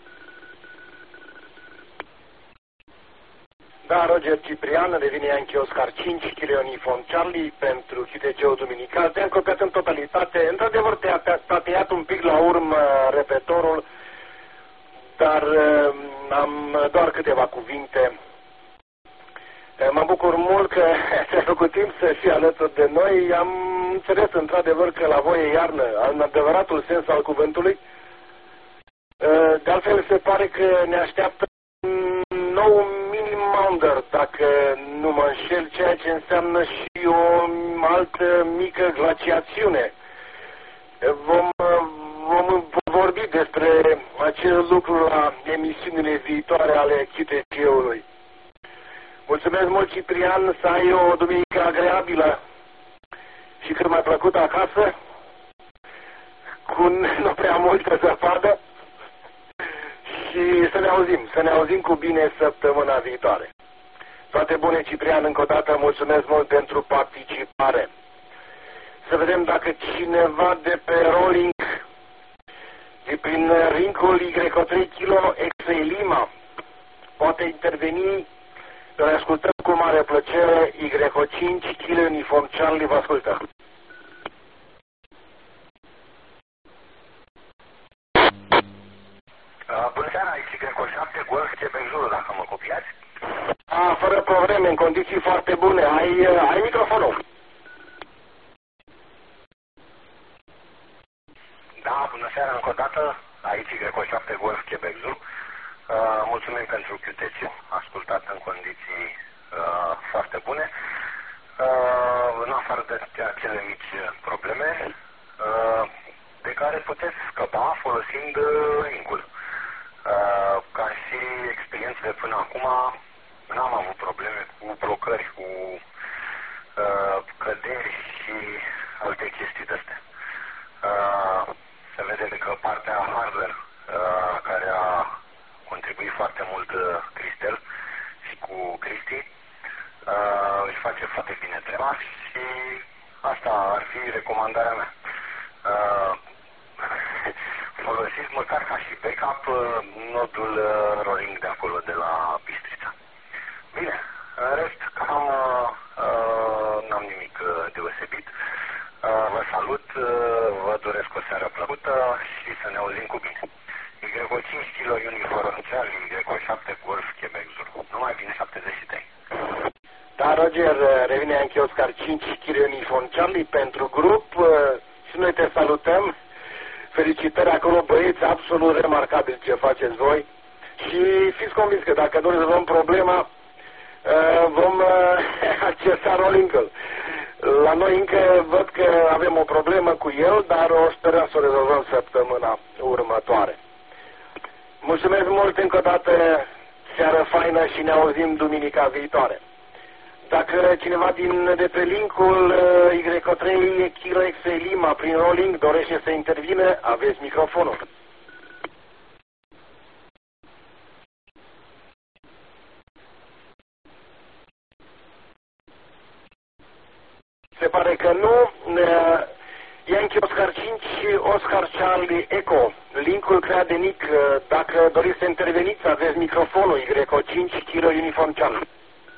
Da, Roger Ciprian, devine Yankee Oscar cinci, Kilo Uniform Charlie pentru Q T C-ul duminical. Te-am copiat în totalitate. Într-adevăr, te-a tăiat un pic la urmă repetorul, dar uh, am doar câteva cuvinte. Uh, mă bucur mult că ți-ai făcut timp să fii alături de noi. Am înțeles într-adevăr că la voi e iarnă, în adevăratul sens al cuvântului. Uh, de altfel, se pare că ne așteaptă un nou mini-maunder, dacă nu mă înșel, ceea ce înseamnă și o altă mică glaciațiune. Vom, vom vorbi despre acel lucru la emisiunile viitoare ale Q T C-ului. Mulțumesc mult, Ciprian, să ai o duminică agreabilă și cât mai plăcută acasă, cu nu prea multă zăpadă. Și să ne auzim, să ne auzim cu bine săptămâna viitoare. Toate bune, Ciprian, încă o dată mulțumesc mult pentru participare. Să vedem dacă cineva de pe Rolling, de prin rincul Y O trei Kilo X Lima, poate interveni. Noi ascultăm cu mare plăcere Y O cinci Kilo Uniform Charlie, vă ascultă. Bună seara, aici Y O șapte Golf Quebec Zulu, dacă mă copiați. A, fără probleme, în condiții foarte bune. Ai, ai microfonul. Da, bună seara încă o dată, aici Y O șapte Golf Quebec Zulu. Uh, mulțumim pentru Q T C, ascultat în condiții uh, foarte bune. Uh, în afară de acele mici probleme, uh, de care puteți scăpa folosind linkul. Ca și experiențele până acum, n-am avut probleme cu blocări, cu căderi și alte chestii de-astea. Se vede că partea hardware, care a contribuit foarte mult Cristel și cu Cristi, își face foarte bine treaba și asta ar fi recomandarea mea. Folosiți măcar ca și backup nodul rolling de acolo, de la Bistrița. Bine, în rest, cam n-am nimic deosebit. Vă salut, vă doresc o seară plăcută și să ne auzim cu bine. Y cinci kilo Uniform Charlie, Y șapte Golf Quebec Zulu. Numai bine, șaptezeci și trei. Da, Roger, revine Yankee Oscar cinci kilo Uniform Charlie pentru grup și noi te salutăm. Felicitări acolo, băieți, absolut remarcabil ce faceți voi și fiți convins că dacă nu rezolvăm problema, vom accesa rolling-ul. La noi încă văd că avem o problemă cu el, dar o sperăm să o rezolvăm săptămâna următoare. Mulțumesc mult încă o dată, seară faină și ne auzim duminica viitoare. Dacă cineva din, de pe linkul Y trei Kilo X Lima prin rolling dorește să intervine, aveți microfonul. Se pare că nu. Yankee Oscar cinci și Oscar Charlie Echo. Linkul creat de Nick. Dacă doriți să interveniți, aveți microfonul. Y cinci Kilo Uniform Charlie.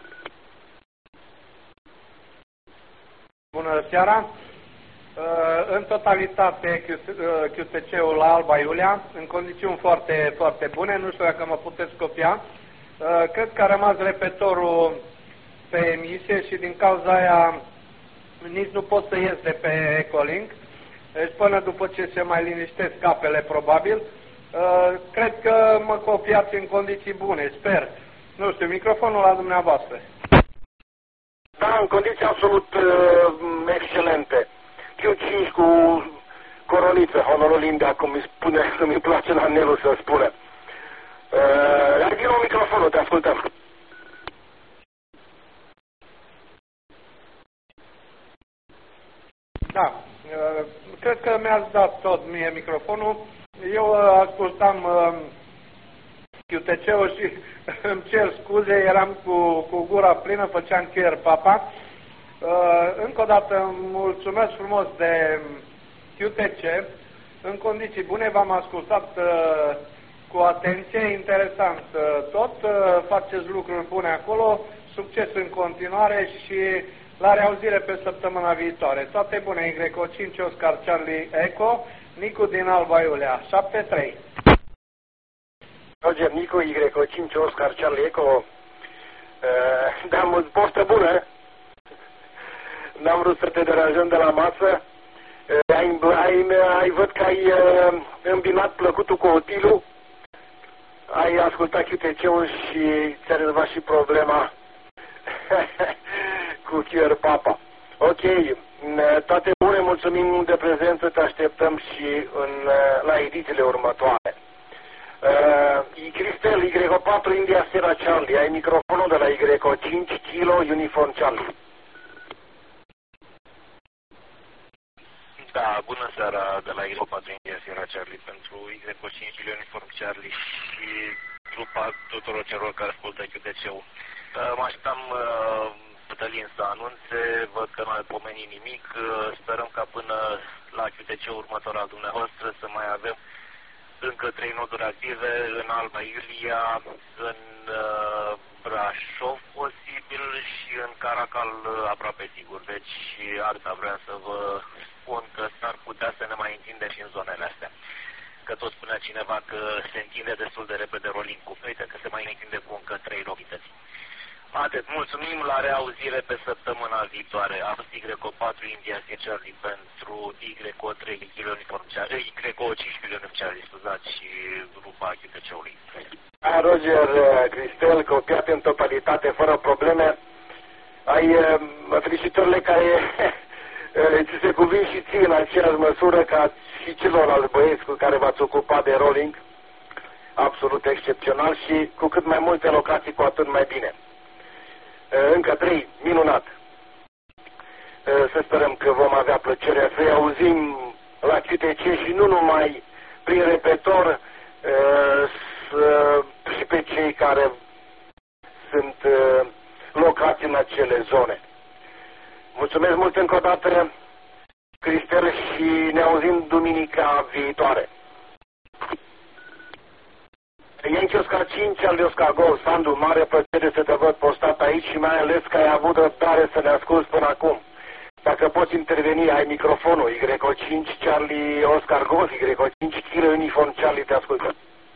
Bună seara! În totalitate Q T C-ul la Alba Iulia, în condiții foarte, foarte bune, nu știu dacă mă puteți copia. Cred că a rămas repetorul pe emisie și din cauza aia nici nu pot să ies de pe Ecolink. Deci până după ce se mai liniștesc capele, probabil. Cred că mă copiați în condiții bune, sper. Nu știu, microfonul la dumneavoastră. Da, în condiții absolut uh, excelente. Q cinci cu coroniță, Honorul India, cum îi spune, cum îi place la Nelu să spune. Uh, ai din nou microfonul, te ascultăm. Da, uh, cred că mi-ați dat tot mie microfonul. Eu uh, ascultam uh, Q T C-ul și îmi cer scuze, eram cu, cu gura plină, făceam chiar papa. Uh, încă o dată mulțumesc frumos de Q T C. În condiții bune v-am ascultat uh, cu atenție, interesant uh, tot. Uh, faceți lucruri bune acolo, succes în continuare și la reauzire pe săptămâna viitoare. Toate bune, Y cinci Oscar Charlie Echo, Nicu din Alba Iulia, șapte trei. Roger, Nicu, Y cinci Oscar Charlie Echo. Uh, da, mult poftă bună. N-am vrut să te deranjăm de la masă. Uh, ai, ai, ai văd că ai uh, îmbinat plăcutul cu Otilu. Ai ascultat Q T C-ul și ți-a rezolvat și problema cu Q R Papa. Ok, toate bune, mulțumim de prezență, te așteptăm și în, la edițiile următoare. Uh, Cristel, Y patru India Sierra Charlie, ai microfonul de la Y cinci Kilo Uniform Charlie. Da, bună seara de la Y patru India Sierra Charlie pentru Y cinci Kilo Uniform Charlie și trupa tuturor celor care ascultă Q T C-ul. Uh, mă așteptam uh, Cătălin să anunțe, văd că nu ai pomenit nimic, uh, sperăm ca până la Q T C-ul următor al dumneavoastră să mai avem încă trei noduri active în Alba Iulia, în uh, Brașov posibil și în Caracal uh, aproape sigur. Deci asta vreau să vă spun că s-ar putea să ne mai întindem și în zonele astea. Că tot spunea cineva că se întinde destul de repede rolling cu uite că se mai întinde cu încă trei localități. Atât, mulțumim, la reauzire pe săptămâna viitoare. A fost Y patru India Charlie pentru Y trei Kilo Uniform Charlie, Y cinci Kilo Uniform Charlie, scuzați, și grupa Q T C-ului. Roger, Cristel, copiat în totalitate, fără probleme. Ai felicitările care ți se cuvin și ție în aceeași măsură ca și celorlalți băieți cu care v-ați ocupat de rolling, absolut excepțional și cu cât mai multe locații, cu atât mai bine. Încă trei, minunat. Să sperăm că vom avea plăcerea să-i auzim la Q T C și nu numai prin repetor, să, și pe cei care sunt locați în acele zone. Mulțumesc mult încă o dată, Cristel, și ne auzim duminica viitoare. Yankee Oscar cinci, al Oscar Golf, Sandu, mare plăcere să te văd postat aici și mai ales că ai avut răbdare să ne asculți până acum. Dacă poți interveni, ai microfonul. Y O cinci, Charlie Oscar Golf, Y O cinci, Kilo Uniform, Charlie, te ascultă.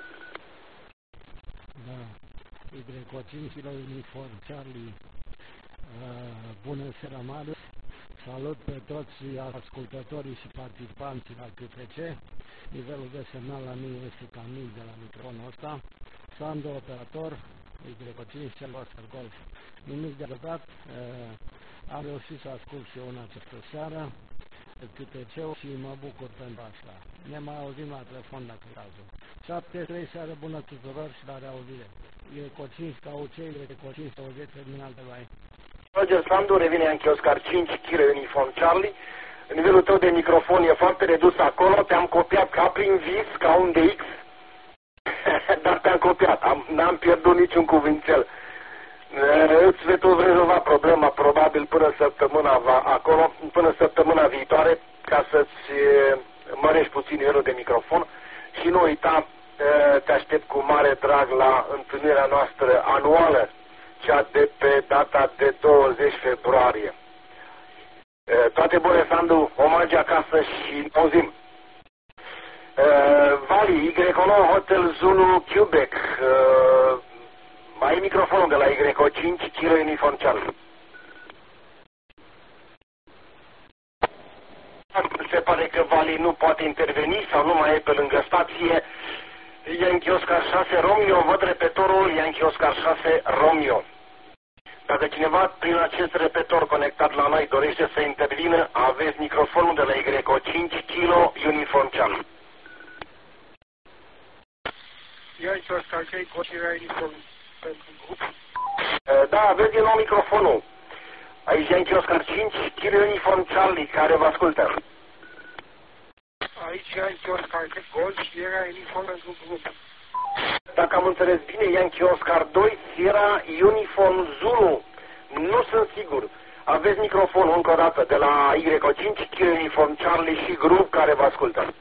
Da, Y O cinci, Kilo Uniform, Charlie. Uh, bună seara, Marius. Salut pe toți ascultătorii și participanții la Q T C. Nivelul de semnal la mine este cam mic de la microfonul ăsta. Sandu, operator, Y O cinci, Charlie Oscar Golf. Nimic de arătat. Uh, Am reușit să ascult și eu în această seară Q T C-ul și mă bucur pentru asta. Ne mai auzim la telefon dacă e cazul. șapte trei, seară bună tuturor și la reauzire. E cu cinci ca U C, e cu cinci ca U Z, terminal de la ei. Roger Sandu, revine Yankee Oscar cinci, Kilo Uniform Charlie. Nivelul tău de microfon e foarte redus acolo, te-am copiat ca prin vis, ca un D X, dar te-am copiat, n-am pierdut niciun cuvințel. Îți veți rezolva problema probabil până săptămâna va, acolo, până săptămâna viitoare, ca să-ți mărești puțin nivelul de microfon și nu uita, te aștept cu mare drag la întâlnirea noastră anuală, cea de pe data de douăzeci februarie. Toate bune, Sandu, omage acasă și ne auzim. Vali, Y nouă, Hotel Zulu, Quebec. Ai microfonul de la Y O cinci, Kilo Uniform Charlie. Se pare că Vali nu poate interveni sau nu mai e pe lângă stație. Yankee Oscar șase Romeo, văd repetorul Yankee Oscar șase Romeo. Dacă cineva prin acest repetor conectat la noi dorește să intervină, aveți microfonul de la Y O cinci, Kilo Uniform Charlie. Yankee Oscar cinci, Kilo Uniform Da, aveți din nou microfonul. Aici Yankee Oscar cinci, Kilo Uniform Charlie, care vă ascultă. Aici Yankee Oscar cinci, Gold, Sierra Uniform pentru grup. Dacă am înțeles bine, Yankee Oscar doi, Sierra Uniform Zulu. Nu sunt sigur. Aveți microfonul încă o dată de la Y O cinci, Kilo Uniform Charlie și grup care vă ascultă.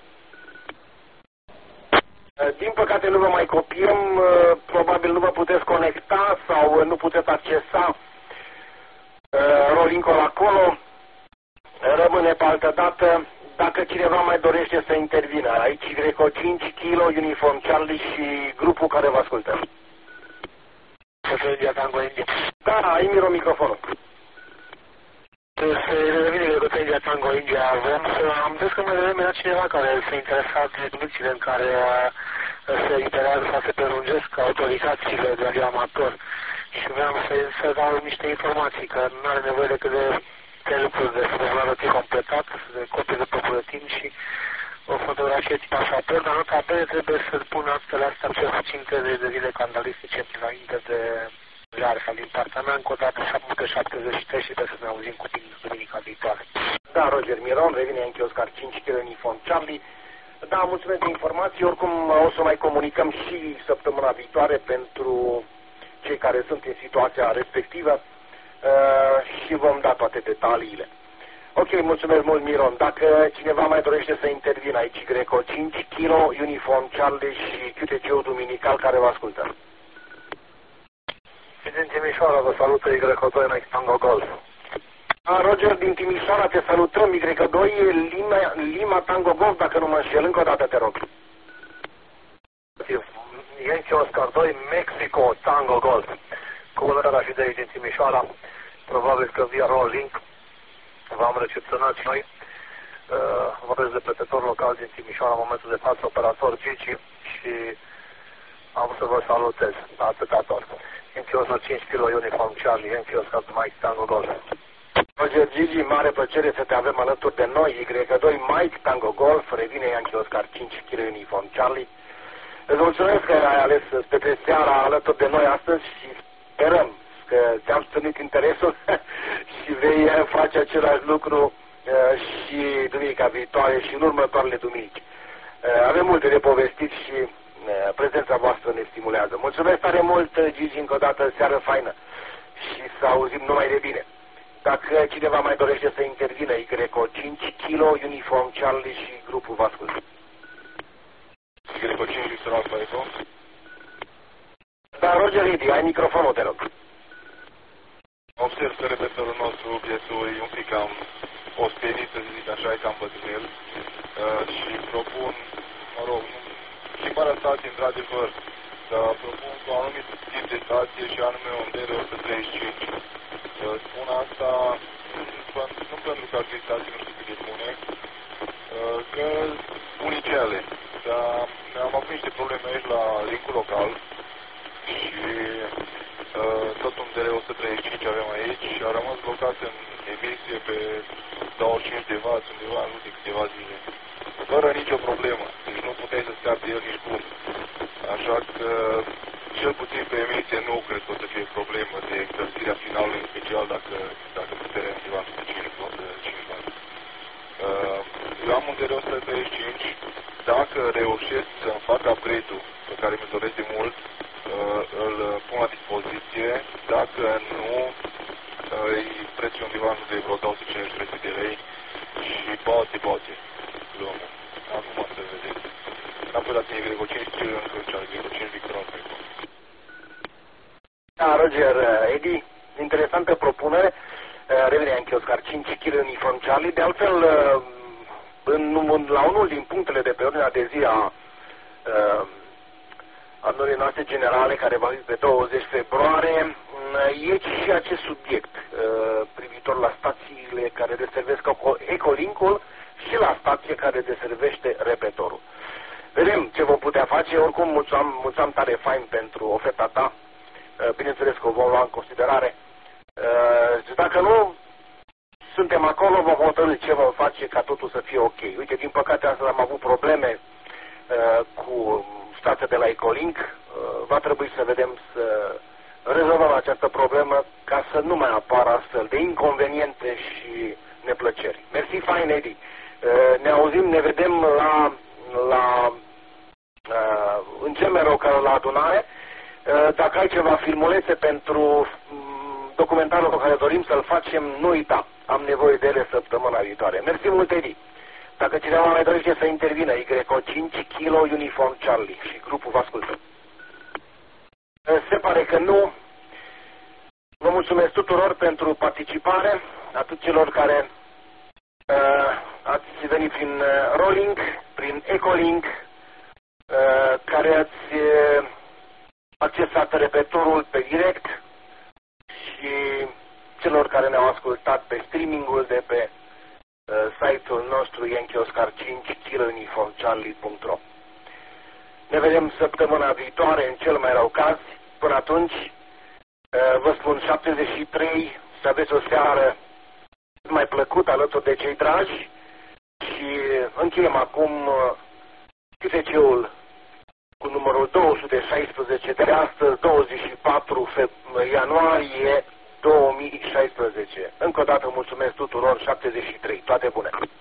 Din păcate nu vă mai copiem, probabil nu vă puteți conecta sau nu puteți accesa rolling-ul acolo. Rămâne pe altă dată. Dacă cineva mai dorește să intervină, aici Y O cinci, Kilo Uniform Charlie și grupul care vă ascultă. India, Tango, India. Da, ai Miro microfonul. Să revine de India, Tango, India. Vreau să am zis că mai devreme era cineva care s-a interesat de condițiile în care se iterează sau se prelungesc autorizațiile de radioamator. Și vreau să, să dau niște informații, că nu are nevoie decât de trei lucruri: de semnalul completat, de copii de proprietăți și o fotografie tip pasator, dar nota B trebuie să pună actele astea cel puțin treizeci de zile candalistice înainte de rearsa din partea mea. Încă o dată șapte șaptezeci și trei și trebuie să ne auzim cu tine duminica viitoare. Da, Roger Miron, revine Yankee Oscar cinci, Kilo Uniform Charlie. Da, mulțumesc de informații, oricum o să mai comunicăm și săptămâna viitoare pentru cei care sunt în situația respectivă uh, și vom da toate detaliile. Ok, mulțumesc mult, Miron. Dacă cineva mai dorește să intervină aici, Y O cinci, Kilo Uniform Charlie și Q T C-ul duminical care vă ascultă. Din Timișoara vă salută Y O doi în Tango Golf. A, Roger, din Timișoara te salutăm, Y O doi, Lima, Lima Tango Golf, dacă nu mă înșel, încă o dată te rog. Yankee Oscar doi, Mexico Tango Golf. Comunicarea și de aici din Timișoara, probabil că via Rolling v-am recepționat și noi. Uh, vorbesc de repetitor local din Timișoara, în momentul de față, operator Gigi, și am să vă salutez, atâta tot. Yankee Oscar cinci, Kilo Uniform Charlie, Yankee Oscar Mike Tango Golf. Roger Gigi, mare plăcere să te avem alături de noi. Y doi Mike, Tango Golf, revine Yankee Oscar cinci kilo Uniform Charlie. Îți mulțumesc că ai ales să petreci seara alături de noi astăzi și sperăm că ți-am stârnit interesul și vei face același lucru și duminica viitoare și în următoarele duminici. Avem multe de povestit și prezența voastră ne stimulează. Mulțumesc tare mult, Gigi, încă o dată, seară faină și să auzim numai de bine. Dacă cineva mai dorește să intervină, Y cinci kilo Uniform Charlie și grupul vă ascultă. Y cinci, Victor Alfa Eco. Da, Roger Eddy, ai microfonul, te rog. Observ că repetorul nostru piesuri un pic cam ostenit, să zic așa, e cam bătrânel uh, și propun, mă rog, schimbarea stației într-adevăr, dar propun cu un anumit tip de stație și anume un D R o sută treizeci și cinci. Uh, spun asta nu pentru că ar fi stații nu știu cât de bune, uh, că unicele, dar am avut niște probleme aici la linkul local și uh, tot un D R o sută treizeci și cinci avem aici și a rămas blocat în emisie pe douăzeci și cinci de watt undeva în ultimele câteva zile. Fără nicio problemă, deci nu puteai să scapi de el nici cum. Așa că, cel puțin pe emisie, nu cred că o să fie problemă de încălzirea finalului, în special dacă, dacă puterea undeva nu pe cinci watt. Uh, eu am un D R o sută treizeci și cinci, dacă reușesc să-mi fac upgrade-ul pe care mi-l doresc de mult, uh, îl pun la dispoziție, dacă nu, uh, îi prețul undeva nu de vreo două sute cincizeci trei sute de lei și poate, poate, luăm. Acum să vedeți. Înapoi la tine, Grego cinci, încă cea, Grego cinci, Victor Alfa Eco. Da, Roger Eddy, interesantă propunere. Revine Yankee Oscar cinci kilo Uniform Charlie. De altfel, în, la unul din punctele de pe ordinea de zi a adunării noastre generale, care va fi pe douăzeci februarie, e și acest subiect privitor la stațiile care deservesc Ecolink-ul și la stație care deservește repetorul. Vedem ce vom putea face. Oricum, mulțumim, mulțumim tare fain pentru oferta ta. Bineînțeles că o vom lua în considerare. Dacă nu suntem acolo, vom hotărî ce vom face ca totul să fie ok. Uite, din păcate astăzi am avut probleme cu stația de la Ecolink. Va trebui să vedem să rezolvăm această problemă ca să nu mai apară astfel de inconveniente și neplăceri. Mersi fain, Eddy. Ne auzim, ne vedem la, la în C M R O, la adunare. Dacă ai ceva filmulețe pentru documentarul pe care dorim să-l facem, nu uita. Am nevoie de ele săptămâna viitoare. Mersi mult, Eddy. Dacă cineva mai dorește să intervină, Y cinci kilo Uniform Charlie și grupul vă ascultă. Se pare că nu. Vă mulțumesc tuturor pentru participare, atât celor care uh, ați venit prin uh, Rolling, prin Ecolink, uh, care ați uh, accesat repetorul pe direct și celor care ne-au ascultat pe streamingul de pe uh, site-ul nostru Yankee Oscar cinci kilo Uniform Charlie punct ro. Ne vedem săptămâna viitoare, în cel mai rău caz. Până atunci, uh, vă spun șaptezeci și trei, să aveți o seară mai plăcută alături de cei dragi și încheiem acum uh, Q T C-ul cu numărul două sute șaisprezece de astăzi, douăzeci și patru ianuarie două mii șaisprezece. Încă o dată mulțumesc tuturor, șaptezeci și trei. Toate bune!